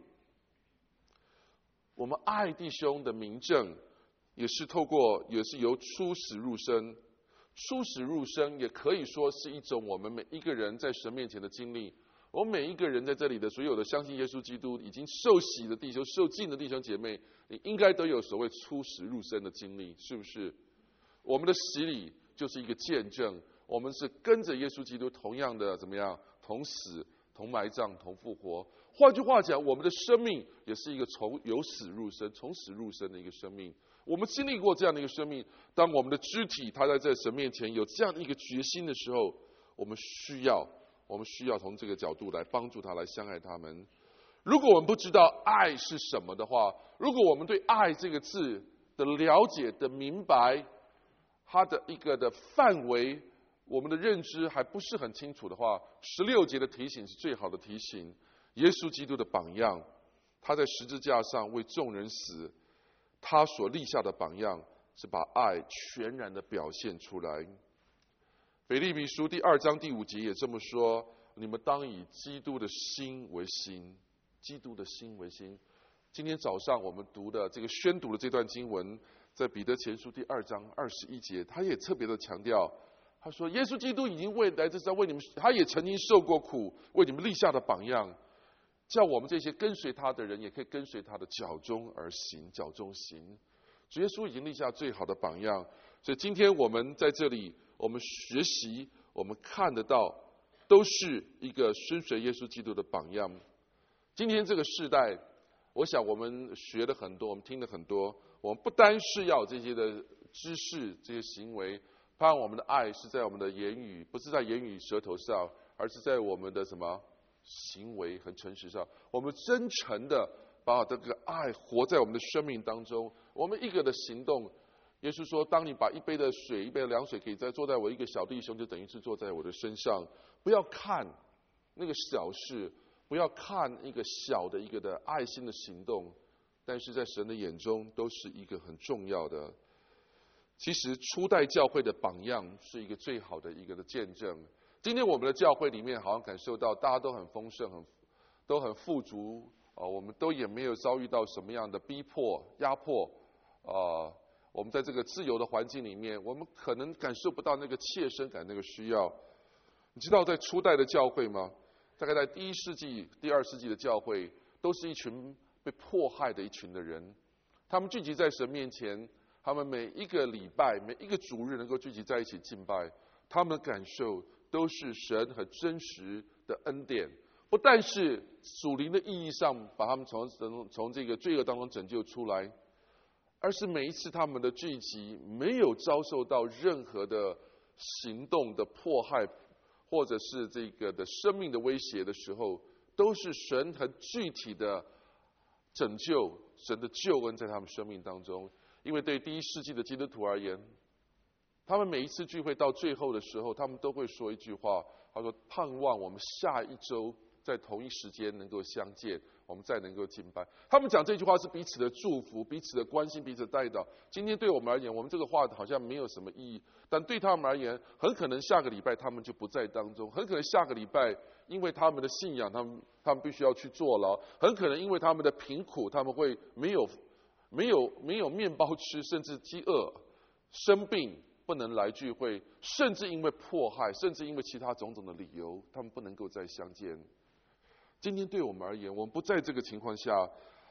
我们爱弟兄的明证，也是透过，也是由出死入生。出死入生也可以说是一种我们每一个人在神面前的经历。我们每一个人在这里的所有的相信耶稣基督、已经受洗的弟兄、受浸的弟兄姐妹，你应该都有所谓出死入生的经历，是不是？我们的洗礼就是一个见证，我们是跟着耶稣基督同样的怎么样，同死、同埋葬、同复活。换句话讲，我们的生命也是一个从由死入生、从死入生的一个生命。我们经历过这样的一个生命，当我们的肢体它在在神面前有这样的一个决心的时候，我们需要我们需要从这个角度来帮助他，来相爱他们。如果我们不知道爱是什么的话，如果我们对爱这个字的了解的明白，它的一个的范围，我们的认知还不是很清楚的话，十六节的提醒是最好的提醒。耶稣基督的榜样，他在十字架上为众人死，他所立下的榜样是把爱全然的表现出来。腓立比书第二章第五节也这么说，你们当以基督的心为心，基督的心为心。今天早上我们读的这个宣读的这段经文，在彼得前书第二章二十一节，他也特别的强调，他说耶稣基督已经为来这是为你们，他也曾经受过苦，为你们立下的榜样，叫我们这些跟随他的人也可以跟随他的脚中而行，脚中行。主耶稣已经立下最好的榜样，所以今天我们在这里，我们学习，我们看得到，都是一个跟随耶稣基督的榜样。今天这个世代，我想我们学了很多，我们听了很多，我们不单是要这些的知识，这些行为，盼望我们的爱是在我们的言语，不是在言语舌头上，而是在我们的什么行为和诚实上，我们真诚的把这个爱活在我们的生命当中。我们一个的行动，耶稣说，当你把一杯的水，一杯的凉水可以再坐在我一个小弟兄，就等于是坐在我的身上。不要看那个小事，不要看一个小的一个的爱心的行动，但是在神的眼中都是一个很重要的。其实初代教会的榜样是一个最好的一个的见证。今天我们的教会里面好像感受到大家都很丰盛，很都很富足，呃、我们都也没有遭遇到什么样的逼迫压迫，呃、我们在这个自由的环境里面，我们可能感受不到那个切身感，那个需要。你知道在初代的教会吗？大概在第一世纪、第二世纪的教会，都是一群被迫害的一群的人，他们聚集在神面前，他们每一个礼拜、每一个主日能够聚集在一起敬拜，他们的感受都是神很真实的恩典，不但是属灵的意义上把他们从从这个罪恶当中拯救出来，而是每一次他们的聚集没有遭受到任何的行动的迫害，或者是这个的生命的威胁的时候，都是神很具体的拯救，神的救恩在他们生命当中。因为对第一世纪的基督徒而言，他们每一次聚会到最后的时候，他们都会说一句话，他说盼望我们下一周在同一时间能够相见，我们再能够敬拜。他们讲这句话是彼此的祝福，彼此的关心，彼此的带导。今天对我们而言，我们这个话好像没有什么意义，但对他们而言，很可能下个礼拜他们就不在当中，很可能下个礼拜因为他们的信仰，他们他们必须要去坐牢，很可能因为他们的贫苦，他们会没有没有没有面包吃，甚至饥饿、生病不能来聚会，甚至因为迫害，甚至因为其他种种的理由，他们不能够再相见。今天对我们而言，我们不在这个情况下，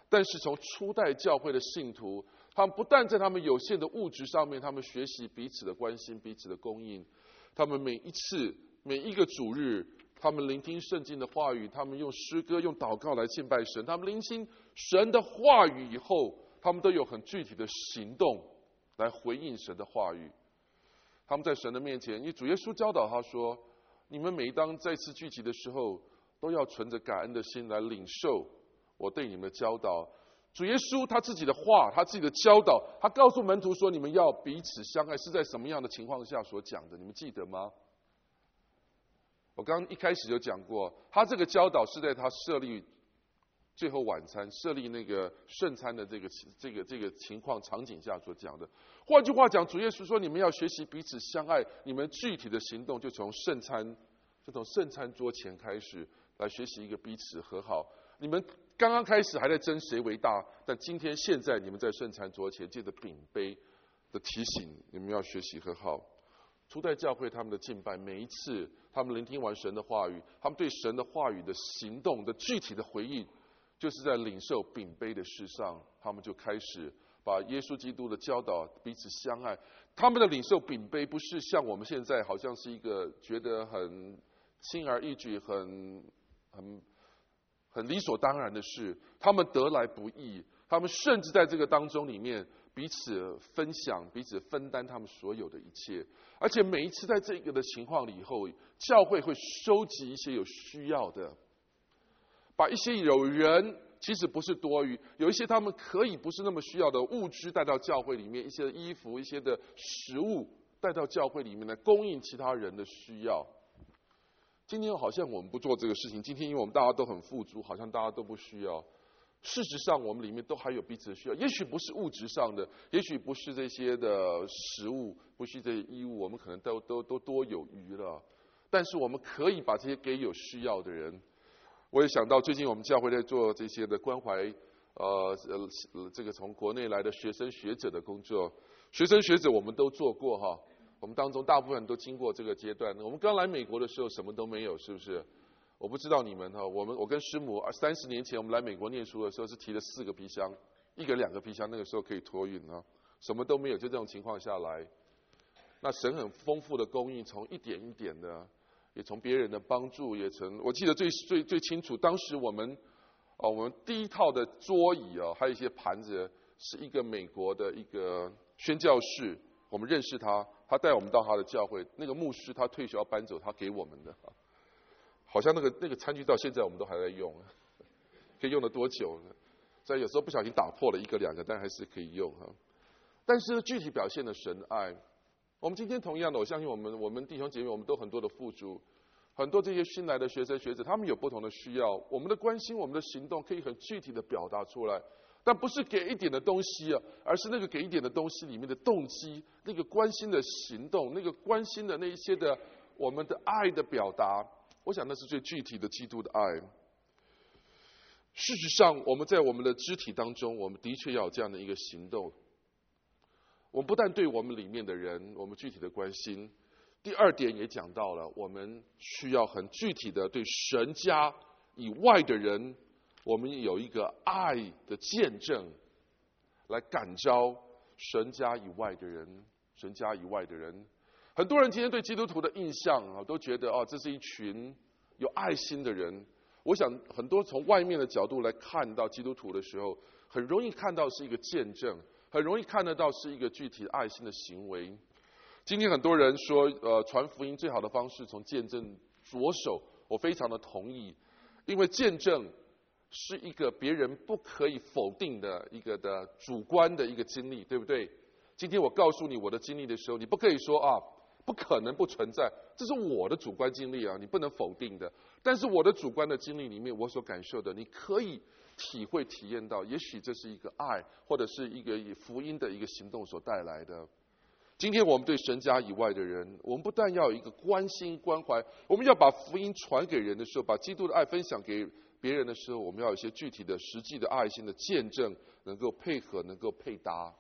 但是从初代教会的信徒，他们不但在他们有限的物质上面，他们学习彼此的关心、彼此的供应，他们每一次、每一个主日，他们聆听圣经的话语，他们用诗歌、用祷告来敬拜神。他们聆听神的话语以后，他们都有很具体的行动来回应神的话语。他们在神的面前，因为主耶稣教导他说：“你们每当再次聚集的时候，都要存着感恩的心来领受我对你们的教导。”主耶稣他自己的话，他自己的教导，他告诉门徒说：“你们要彼此相爱。”是在什么样的情况下所讲的？你们记得吗？我刚刚一开始就讲过，他这个教导是在他设立最后晚餐、设立那个圣餐的这个这个这个情况场景下所讲的。换句话讲，主耶稣说：“你们要学习彼此相爱。”你们具体的行动就从圣餐，就从圣餐桌前开始来学习一个彼此和好。你们刚刚开始还在争谁为大，但今天现在你们在圣餐桌前借着饼杯的提醒，你们要学习和好。初代教会他们的敬拜，每一次他们聆听完神的话语，他们对神的话语的行动的具体的回应，就是在领受饼杯的事上，他们就开始把耶稣基督的教导彼此相爱。他们的领受饼杯不是像我们现在好像是一个觉得很轻而易举、很很很理所当然的事，他们得来不易，他们甚至在这个当中里面彼此分享、彼此分担他们所有的一切。而且每一次在这个的情况里以后，教会会收集一些有需要的，把一些有人其实不是多余，有一些他们可以不是那么需要的物质带到教会里面，一些衣服、一些的食物带到教会里面来供应其他人的需要。今天好像我们不做这个事情，今天因为我们大家都很富足，好像大家都不需要。事实上我们里面都还有彼此的需要，也许不是物质上的，也许不是这些的食物，不是这些衣物，我们可能都都都多有余了，但是我们可以把这些给有需要的人。我也想到最近我们教会在做这些的关怀，呃呃，这个从国内来的学生学者的工作，学生学者我们都做过哈，我们当中大部分都经过这个阶段。我们刚来美国的时候什么都没有，是不是？我不知道你们哈，我们我跟师母三十年前我们来美国念书的时候是提了四个皮箱，一个两个皮箱，那个时候可以托运啊，什么都没有，就这种情况下来，那神很丰富的供应，从一点一点的，也从别人的帮助，也从我记得最最最清楚，当时我们哦我们第一套的桌椅啊，还有一些盘子，是一个美国的一个宣教士，我们认识他，他带我们到他的教会，那个牧师他退休要搬走，他给我们的。好像那个那个餐具到现在我们都还在用，可以用了多久呢？所以有时候不小心打破了一个两个，但还是可以用哈。但是具体表现的神爱，我们今天同样的，我相信我们我们弟兄姐妹，我们都很多的富足，很多这些新来的学生学者，他们有不同的需要，我们的关心、我们的行动可以很具体的表达出来，但不是给一点的东西啊，而是那个给一点的东西里面的动机，那个关心的行动，那个关心的那一些的我们的爱的表达。我想那是最具体的基督的爱。事实上，我们在我们的肢体当中，我们的确要有这样的一个行动。我们不但对我们里面的人，我们具体的关心。第二点也讲到了，我们需要很具体的对神家以外的人，我们有一个爱的见证，来感召神家以外的人，神家以外的人。很多人今天对基督徒的印象啊，都觉得哦，这是一群有爱心的人。我想很多从外面的角度来看到基督徒的时候，很容易看到是一个见证，很容易看得到是一个具体爱心的行为。今天很多人说，呃，传福音最好的方式从见证着手，我非常的同意，因为见证是一个别人不可以否定的一个的主观的一个经历，对不对？今天我告诉你我的经历的时候，你不可以说啊。不可能不存在，这是我的主观经历啊，你不能否定的。但是我的主观的经历里面，我所感受的，你可以体会、体验到，也许这是一个爱，或者是一个以福音的一个行动所带来的。今天我们对神家以外的人，我们不但要有一个关心、关怀，我们要把福音传给人的时候，把基督的爱分享给别人的时候，我们要有一些具体的、实际的爱心的见证，能够配合，能够配搭。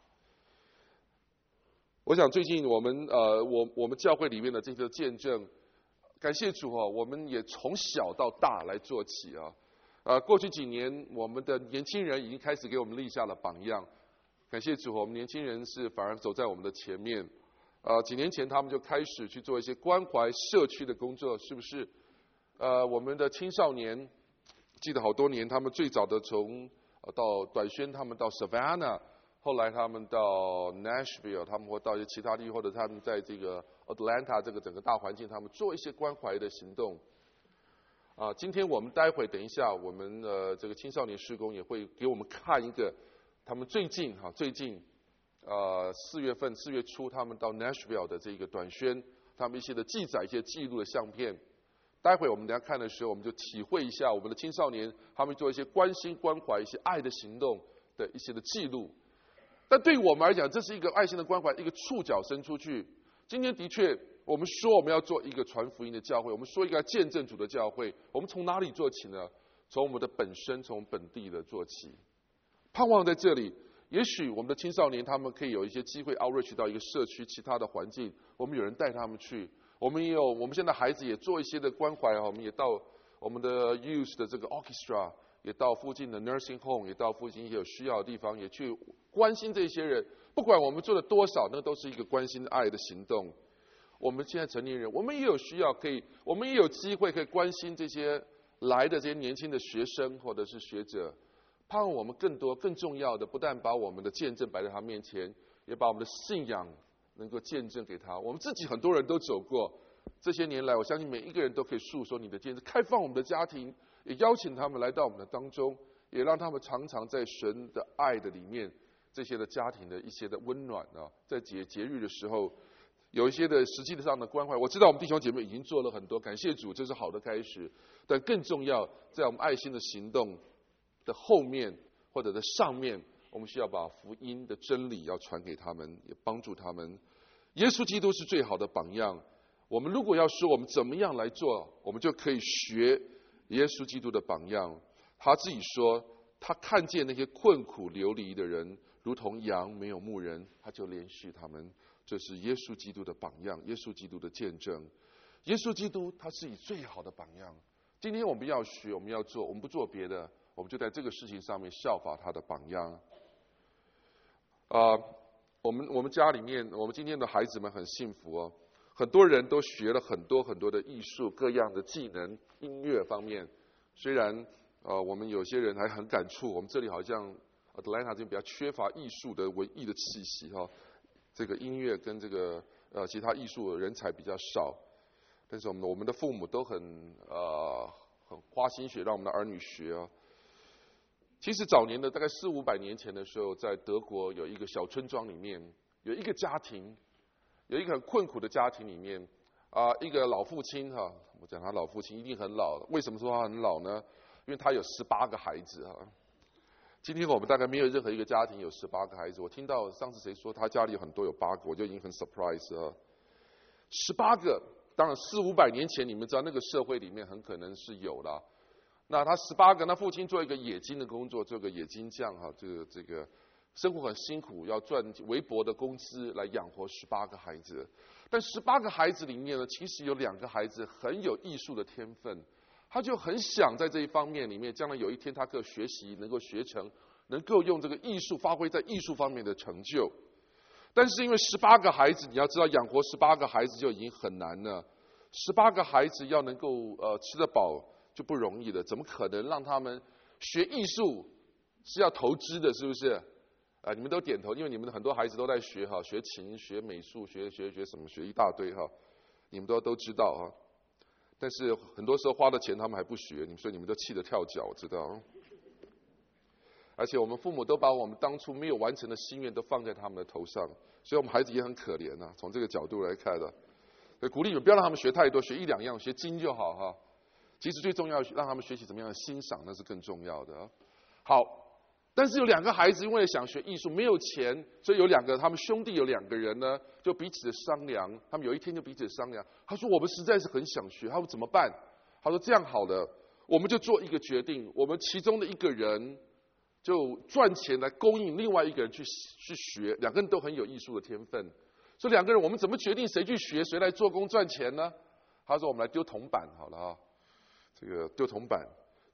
我想最近我们呃，我我们教会里面的这个见证，感谢主啊，我们也从小到大来做起啊。 呃，过去几年，我们的年轻人已经开始给我们立下了榜样。感谢主，我们年轻人是反而走在我们的前面。呃，几年前他们就开始去做一些关怀社区的工作，是不是？呃，我们的青少年，记得好多年，他们最早的从呃到短宣，他们到 Savannah， 后来他们到 Nashville， 他们会到一些其他地方，或者他们在这个 Atlanta 这个整个大环境，他们做一些关怀的行动。啊，今天我们待会等一下，我们呃这个青少年事工也会给我们看一个他们最近哈最近呃四月份四月初他们到 Nashville 的这个短宣，他们一些的记载一些记录的相片。待会我们等一下看的时候，我们就体会一下我们的青少年他们做一些关心关怀一些爱的行动的一些的记录。但对于我们来讲，这是一个爱心的关怀，一个触角伸出去。今天的确，我们说我们要做一个传福音的教会，我们说一个见证主的教会，我们从哪里做起呢？从我们的本身，从本地的做起。盼望在这里，也许我们的青少年他们可以有一些机会 outreach 到一个社区其他的环境，我们有人带他们去。我们也有，我们现在孩子也做一些的关怀，我们也到我们的 youth 的这个 orchestra， 也到附近的 nursing home， 也到附近也有需要的地方，也去关心这些人。不管我们做了多少，那都是一个关心爱的行动。我们现在成年人，我们也有需要，可以，我们也有机会可以关心这些来的这些年轻的学生或者是学者。盼望我们更多、更重要的，不但把我们的见证摆在他面前，也把我们的信仰能够见证给他。我们自己很多人都走过，这些年来，我相信每一个人都可以诉说你的见证，开放我们的家庭，也邀请他们来到我们的当中，也让他们常常在神的爱的里面。这些的家庭的一些的温暖啊，在节节日的时候，有一些的实际上的关怀。我知道我们弟兄姐妹已经做了很多，感谢主，这是好的开始。但更重要，在我们爱心的行动的后面或者在上面，我们需要把福音的真理要传给他们，也帮助他们。耶稣基督是最好的榜样。我们如果要说我们怎么样来做，我们就可以学耶稣基督的榜样。他自己说，他看见那些困苦流离的人，如同羊没有牧人，他就怜恤他们。这是耶稣基督的榜样，耶稣基督的见证。耶稣基督他是以最好的榜样。今天我们要学，我们要做，我们不做别的，我们就在这个事情上面效法他的榜样。啊、呃，我们我们家里面，我们今天的孩子们很幸福哦，很多人都学了很多很多的艺术，各样的技能，音乐方面。虽然呃，我们有些人还很感触，我们这里好像Atlanta 这边比较缺乏艺术的文艺的气息哈，这个音乐跟这个呃其他艺术的人才比较少，但是我们我们的父母都很呃很花心血让我们的儿女学啊。其实早年的大概四五百年前的时候，在德国有一个小村庄里面，有一个家庭，有一个很困苦的家庭里面啊、呃，一个老父亲哈，我讲他老父亲一定很老，为什么说他很老呢？因为他有十八个孩子哈。今天我们大概没有任何一个家庭有十八个孩子。我听到上次谁说他家里有很多有八个，我就已经很 surprise 了。十八个，当然四五百年前你们知道那个社会里面很可能是有了。那他十八个，那父亲做一个冶金的工作，做个冶金匠哈，这个这个生活很辛苦，要赚微薄的工资来养活十八个孩子。但十八个孩子里面呢，其实有两个孩子很有艺术的天分。他就很想在这一方面里面，将来有一天他可以学习，能够学成，能够用这个艺术发挥在艺术方面的成就。但是因为十八个孩子，你要知道养活十八个孩子就已经很难了，十八个孩子要能够呃吃得饱就不容易了，怎么可能让他们学艺术是要投资的，是不是？啊、呃，你们都点头，因为你们的很多孩子都在学哈，学琴、学美术、学学学什么，学一大堆哈，你们都都知道哈。但是很多时候花的钱他们还不学，所以你们都气得跳脚，我知道。而且我们父母都把我们当初没有完成的心愿都放在他们的头上，所以我们孩子也很可怜呐、啊。从这个角度来看的，所以鼓励你们不要让他们学太多，学一两样，学精就好哈。其实最重要让他们学习怎么样的欣赏，那是更重要的、啊。好。但是有两个孩子因为想学艺术没有钱，所以有两个他们兄弟有两个人呢，就彼此的商量。他们有一天就彼此的商量，他说我们实在是很想学，他说怎么办？他说这样好了，我们就做一个决定，我们其中的一个人就赚钱来供应另外一个人去去学，两个人都很有艺术的天分，所以两个人我们怎么决定谁去学，谁来做工赚钱呢？他说我们来丢铜板好了啊，这个丢铜板。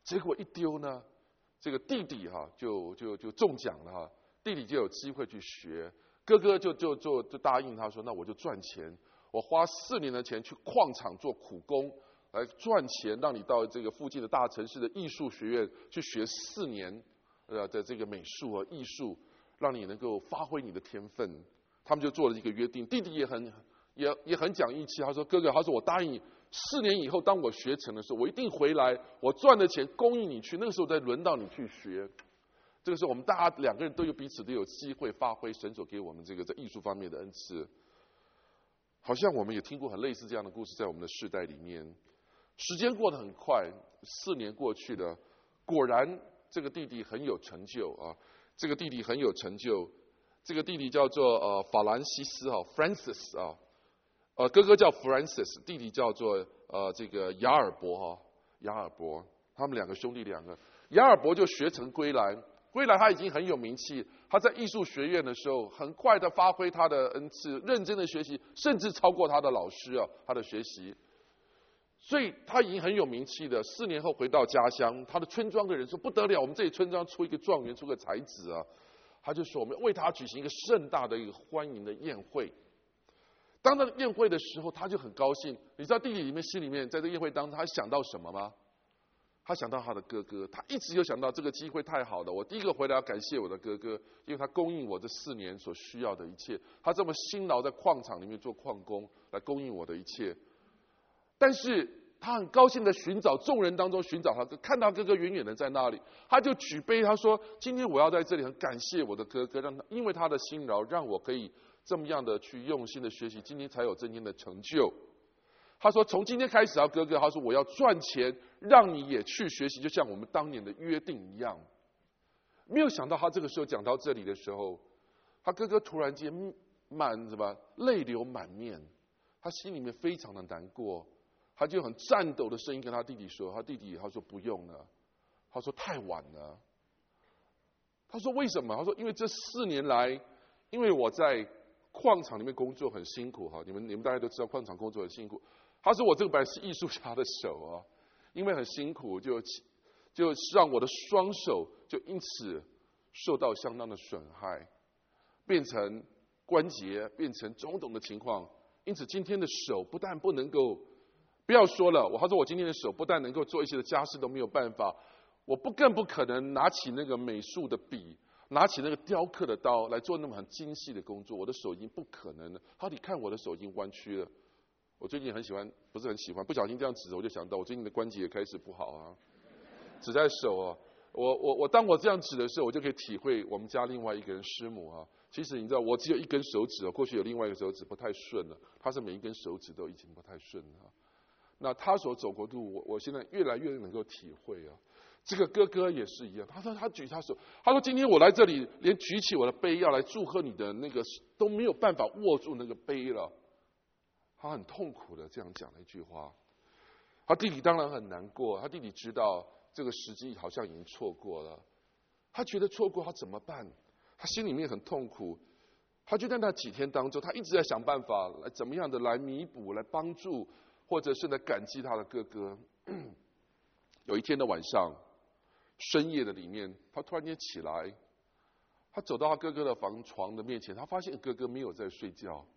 结果一丢呢，这个弟弟哈、啊、就就就中奖了哈、啊，弟弟就有机会去学，哥哥就就就就答应他说，那我就赚钱，我花四年的钱去矿场做苦工来赚钱，让你到这个附近的大城市的艺术学院去学四年呃的这个美术和艺术，让你能够发挥你的天分。他们就做了一个约定，弟弟也很也也很讲义气，他说哥哥，他说我答应你。四年以后，当我学成的时候，我一定回来，我赚的钱供应你去。那个时候再轮到你去学。这个时候，我们大家两个人都有彼此都有机会发挥神所给我们这个在艺术方面的恩赐。好像我们也听过很类似这样的故事，在我们的世代里面。时间过得很快，四年过去了，果然这个弟弟很有成就啊！这个弟弟很有成就，这个弟弟叫做呃法兰西斯哈 ，Francis 啊。呃，哥哥叫 Francis， 弟弟叫做呃这个雅尔伯哈，雅尔伯，他们两个兄弟两个，雅尔伯就学成归来，归来他已经很有名气，他在艺术学院的时候，很快的发挥他的恩赐，认真的学习，甚至超过他的老师啊，他的学习，所以他已经很有名气的。四年后回到家乡，他的村庄的人说不得了，我们这里村庄出一个状元，出个才子啊，他就说我们为他举行一个盛大的一个欢迎的宴会。当他宴会的时候，他就很高兴。你知道弟弟里面心里面在这宴会当中，他想到什么吗？他想到他的哥哥，他一直有想到这个机会太好了。我第一个回来要感谢我的哥哥，因为他供应我这四年所需要的一切。他这么辛劳在矿场里面做矿工，来供应我的一切。但是他很高兴的寻找众人当中寻找他哥，看到哥哥远远的在那里，他就举杯，他说：“今天我要在这里很感谢我的哥哥，让他因为他的辛劳，让我可以。”这么样的去用心的学习，今天才有今天的成就。他说：“从今天开始啊，哥哥，他说我要赚钱，让你也去学习，就像我们当年的约定一样。”没有想到他这个时候讲到这里的时候，他哥哥突然间满什么泪流满面，他心里面非常的难过，他就很颤抖的声音跟他弟弟说：“他弟弟，他说不用了，他说太晚了。”他说为什么？他说因为这四年来，因为我在矿场里面工作很辛苦哈，你们你们大家都知道矿场工作很辛苦。他说我这个本来是艺术家的手啊，因为很辛苦，就就让我的双手就因此受到相当的损害，变成关节，变成种种的情况。因此今天的手不但不能够，不要说了，我他说我今天的手不但能够做一些的家事都没有办法，我不更不可能拿起那个美术的笔。拿起那个雕刻的刀来做那么很精细的工作，我的手已经不可能了。好，你看我的手已经弯曲了。我最近很喜欢，不是很喜欢，不小心这样指着，我就想到我最近的关节也开始不好啊。指在手啊，我我我当我这样指的时候，我就可以体会我们家另外一个人师母啊。其实你知道，我只有一根手指啊，过去有另外一个手指不太顺了，他是每一根手指都已经不太顺了。那他所走过路，我我现在越来越能够体会啊。这个哥哥也是一样，他说他举他手，他说今天我来这里，连举起我的杯要来祝贺你的那个都没有办法握住那个杯了。他很痛苦的这样讲了一句话。他弟弟当然很难过，他弟弟知道这个时机好像已经错过了，他觉得错过他怎么办？他心里面很痛苦，他就在那几天当中，他一直在想办法来怎么样的来弥补、来帮助，或者是来感激他的哥哥。有一天的晚上。深夜的里面，他突然间起来，他走到他哥哥的房床的面前，他发现哥哥没有在睡觉，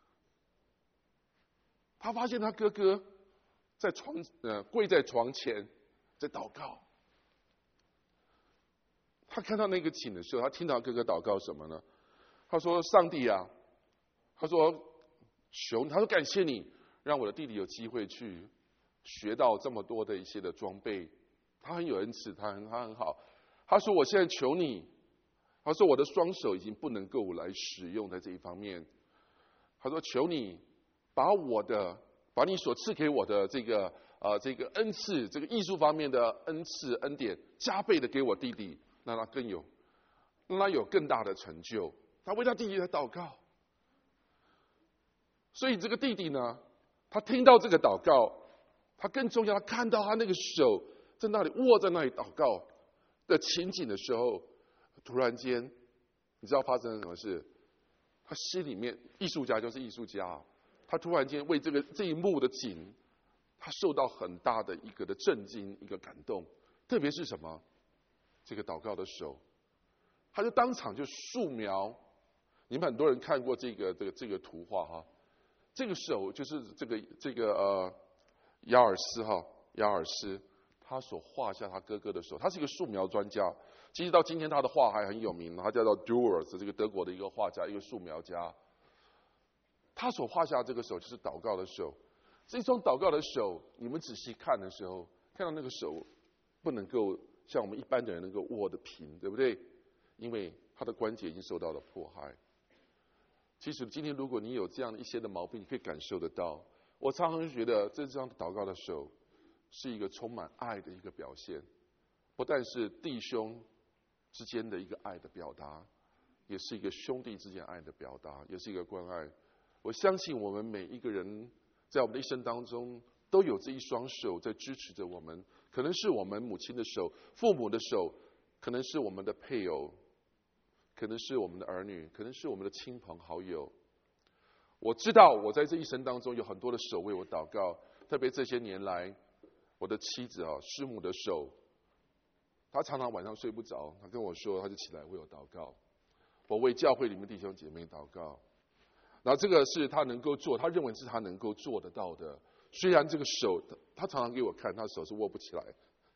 他发现他哥哥在床呃跪在床前在祷告。他看到那个景的时候，他听到哥哥祷告什么呢？他说：“上帝啊，他说求，他说感谢你，让我的弟弟有机会去学到这么多的一些的装备。”他很有恩赐，他很他很好。他说：“我现在求你，他说我的双手已经不能够来使用在这一方面。他说求你把我的，把你所赐给我的这个呃这个恩赐，这个艺术方面的恩赐恩典，加倍的给我弟弟，让他更有，让他有更大的成就。他为他弟弟来祷告。所以这个弟弟呢，他听到这个祷告，他更重要，他看到他那个手。”在那里握在那里祷告的情景的时候，突然间，你知道发生了什么事？他心里面，艺术家就是艺术家，他突然间为这个这一幕的景，他受到很大的一个的震惊，一个感动。 特别是什么？这个祷告的手，他就当场就素描。你们很多人看过这个这个这个图画哈，这个手就是这个这个呃亚尔斯哈亚尔斯，他所画下他哥哥的手，他是一个素描专家。其实到今天他的画还很有名，他叫做 Dürer， 这个德国的一个画家，一个素描家。他所画下这个手就是祷告的手。这双祷告的手，你们仔细看的时候，看到那个手不能够像我们一般的人能够握得平，对不对？因为他的关节已经受到了迫害。其实今天如果你有这样一些的毛病，你可以感受得到。我常常觉得这张祷告的手是一个充满爱的一个表现，不但是弟兄之间的一个爱的表达，也是一个兄弟之间爱的表达，也是一个关爱。我相信我们每一个人在我们的一生当中都有这一双手在支持着我们，可能是我们母亲的手、父母的手，可能是我们的配偶，可能是我们的儿女，可能是我们的亲朋好友。我知道我在这一生当中有很多的手为我祷告，特别这些年来，我的妻子啊，师母的手，她常常晚上睡不着，她跟我说，她就起来为我祷告。我为教会里面弟兄姐妹祷告，然后这个是她能够做，她认为是她能够做得到的。虽然这个手，她常常给我看，她手是握不起来。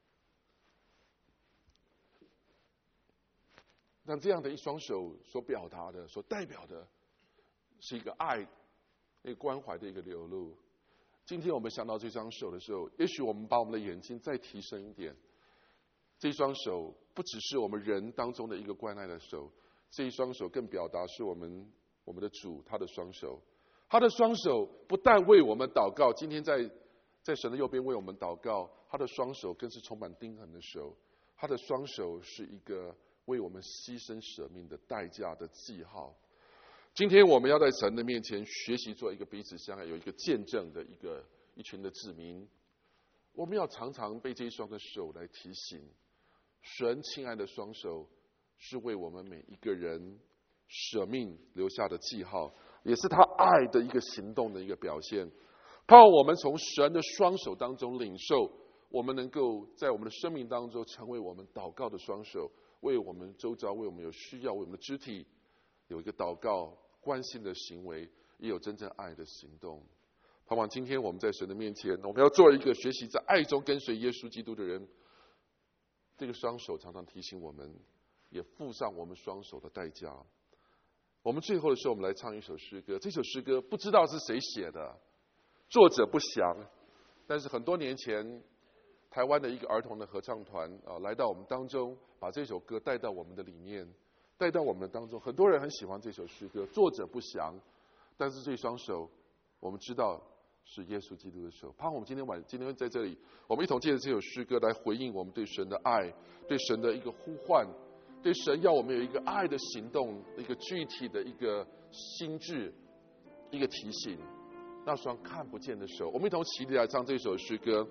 但这样的一双手所表达的、所代表的，是一个爱、一个关怀的一个流露。今天我们想到这双手的时候，也许我们把我们的眼睛再提升一点。这双手不只是我们人当中的一个关爱的手，这一双手更表达是我们我们的主他的双手。他的双手不但为我们祷告，今天在在神的右边为我们祷告，他的双手更是充满钉痕的手。他的双手是一个为我们牺牲舍命的代价的记号。今天我们要在神的面前学习做一个彼此相爱、有一个见证的一个一群的子民。我们要常常被这一双的手来提醒，神亲爱的双手是为我们每一个人舍命留下的记号，也是他爱的一个行动的一个表现。盼望我们从神的双手当中领受，我们能够在我们的生命当中成为我们祷告的双手，为我们周遭、为我们有需要、为我们的肢体有一个祷告关心的行为，也有真正爱的行动。盼望今天我们在神的面前，我们要做一个学习在爱中跟随耶稣基督的人。这个双手常常提醒我们，也付上我们双手的代价。我们最后的时候，我们来唱一首诗歌。这首诗歌不知道是谁写的，作者不详，但是很多年前，台湾的一个儿童的合唱团啊，来到我们当中，把这首歌带到我们的里面，带到我们当中。很多人很喜欢这首诗歌，作者不详，但是这双手，我们知道是耶稣基督的手。盼望我们今天晚今天在这里，我们一同借着这首诗歌来回应我们对神的爱，对神的一个呼唤，对神要我们有一个爱的行动，一个具体的一个心智，一个提醒。那双看不见的手，我们一同起立来唱这首诗歌。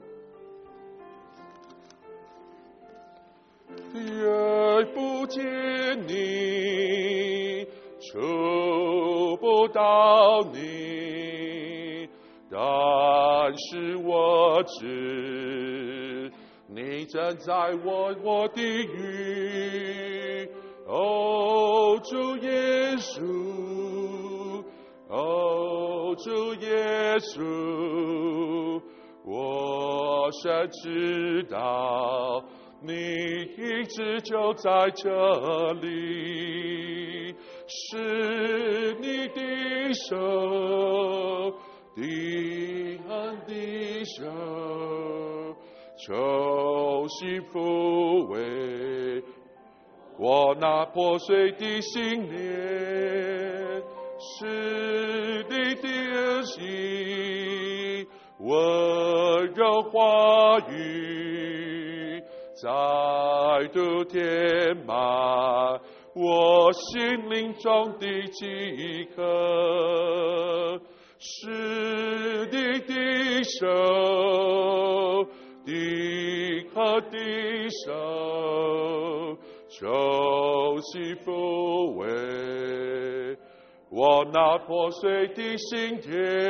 眼不见你，触不到你，但是我知你站在我我的宇。哦，主耶稣，哦，主耶稣，我深知道你一直就在这里，是你的手，的恩的手，重新抚慰我那破碎的心灵，是你的恩心，温柔话语再度填满我心灵中的饥渴，是你的手，的和的手，重新抚慰我那破碎的心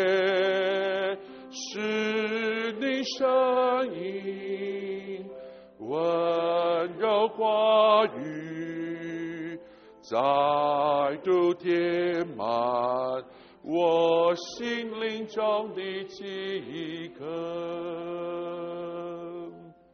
田，是你声音温柔话语再度填满我心灵中的饥渴。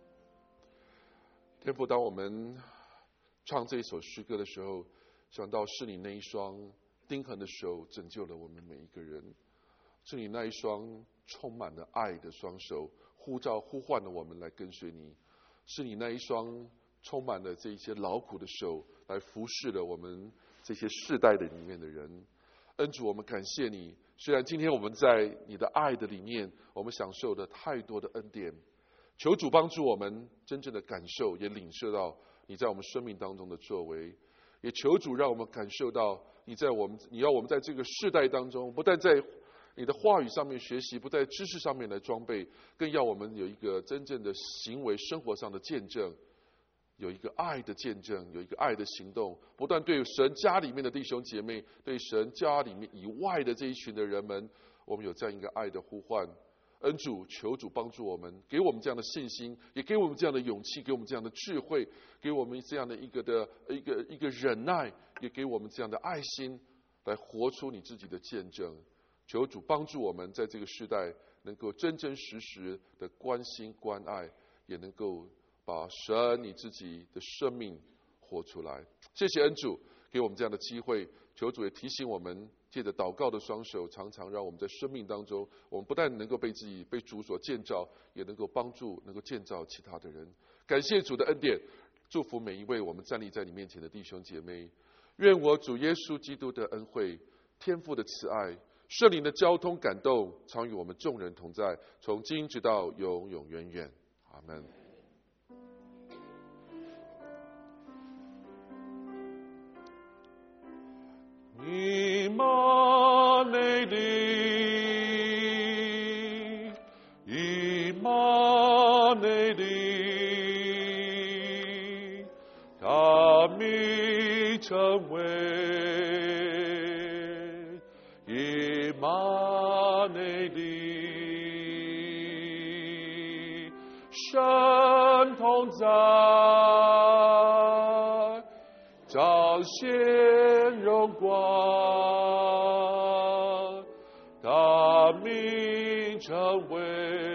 天父，当我们唱这一首诗歌的时候，想到是你那一双钉痕的手拯救了我们每一个人，是你那一双充满了爱的双手呼召呼唤了我们来跟随你，是你那一双充满了这一些劳苦的手来服侍了我们这些世代的里面的人。恩主，我们感谢你，虽然今天我们在你的爱的里面，我们享受了太多的恩典，求主帮助我们真正的感受，也领受到你在我们生命当中的作为，也求主让我们感受到你在我们，你要我们在这个世代当中，不但在你的话语上面学习，不在知识上面来装备，更要我们有一个真正的行为生活上的见证，有一个爱的见证，有一个爱的行动，不断对神家里面的弟兄姐妹，对神家里面以外的这一群的人们，我们有这样一个爱的呼唤。恩主，求主帮助我们，给我们这样的信心，也给我们这样的勇气，给我们这样的智慧，给我们这样的一个的一个一个忍耐，也给我们这样的爱心，来活出你自己的见证。求主帮助我们在这个时代能够真真实实的关心关爱，也能够把神你自己的生命活出来。谢谢恩主给我们这样的机会，求主也提醒我们，借着祷告的双手，常常让我们在生命当中，我们不但能够被自己被主所建造，也能够帮助能够建造其他的人。感谢主的恩典，祝福每一位我们站立在你面前的弟兄姐妹。愿我主耶稣基督的恩惠、天父的慈爱、圣灵的交通感动，常与我们众人同在，从今直到永永远远。阿们。以马内利，以马内利，他名称为以马内利，神同在，彰显荣光，他名称为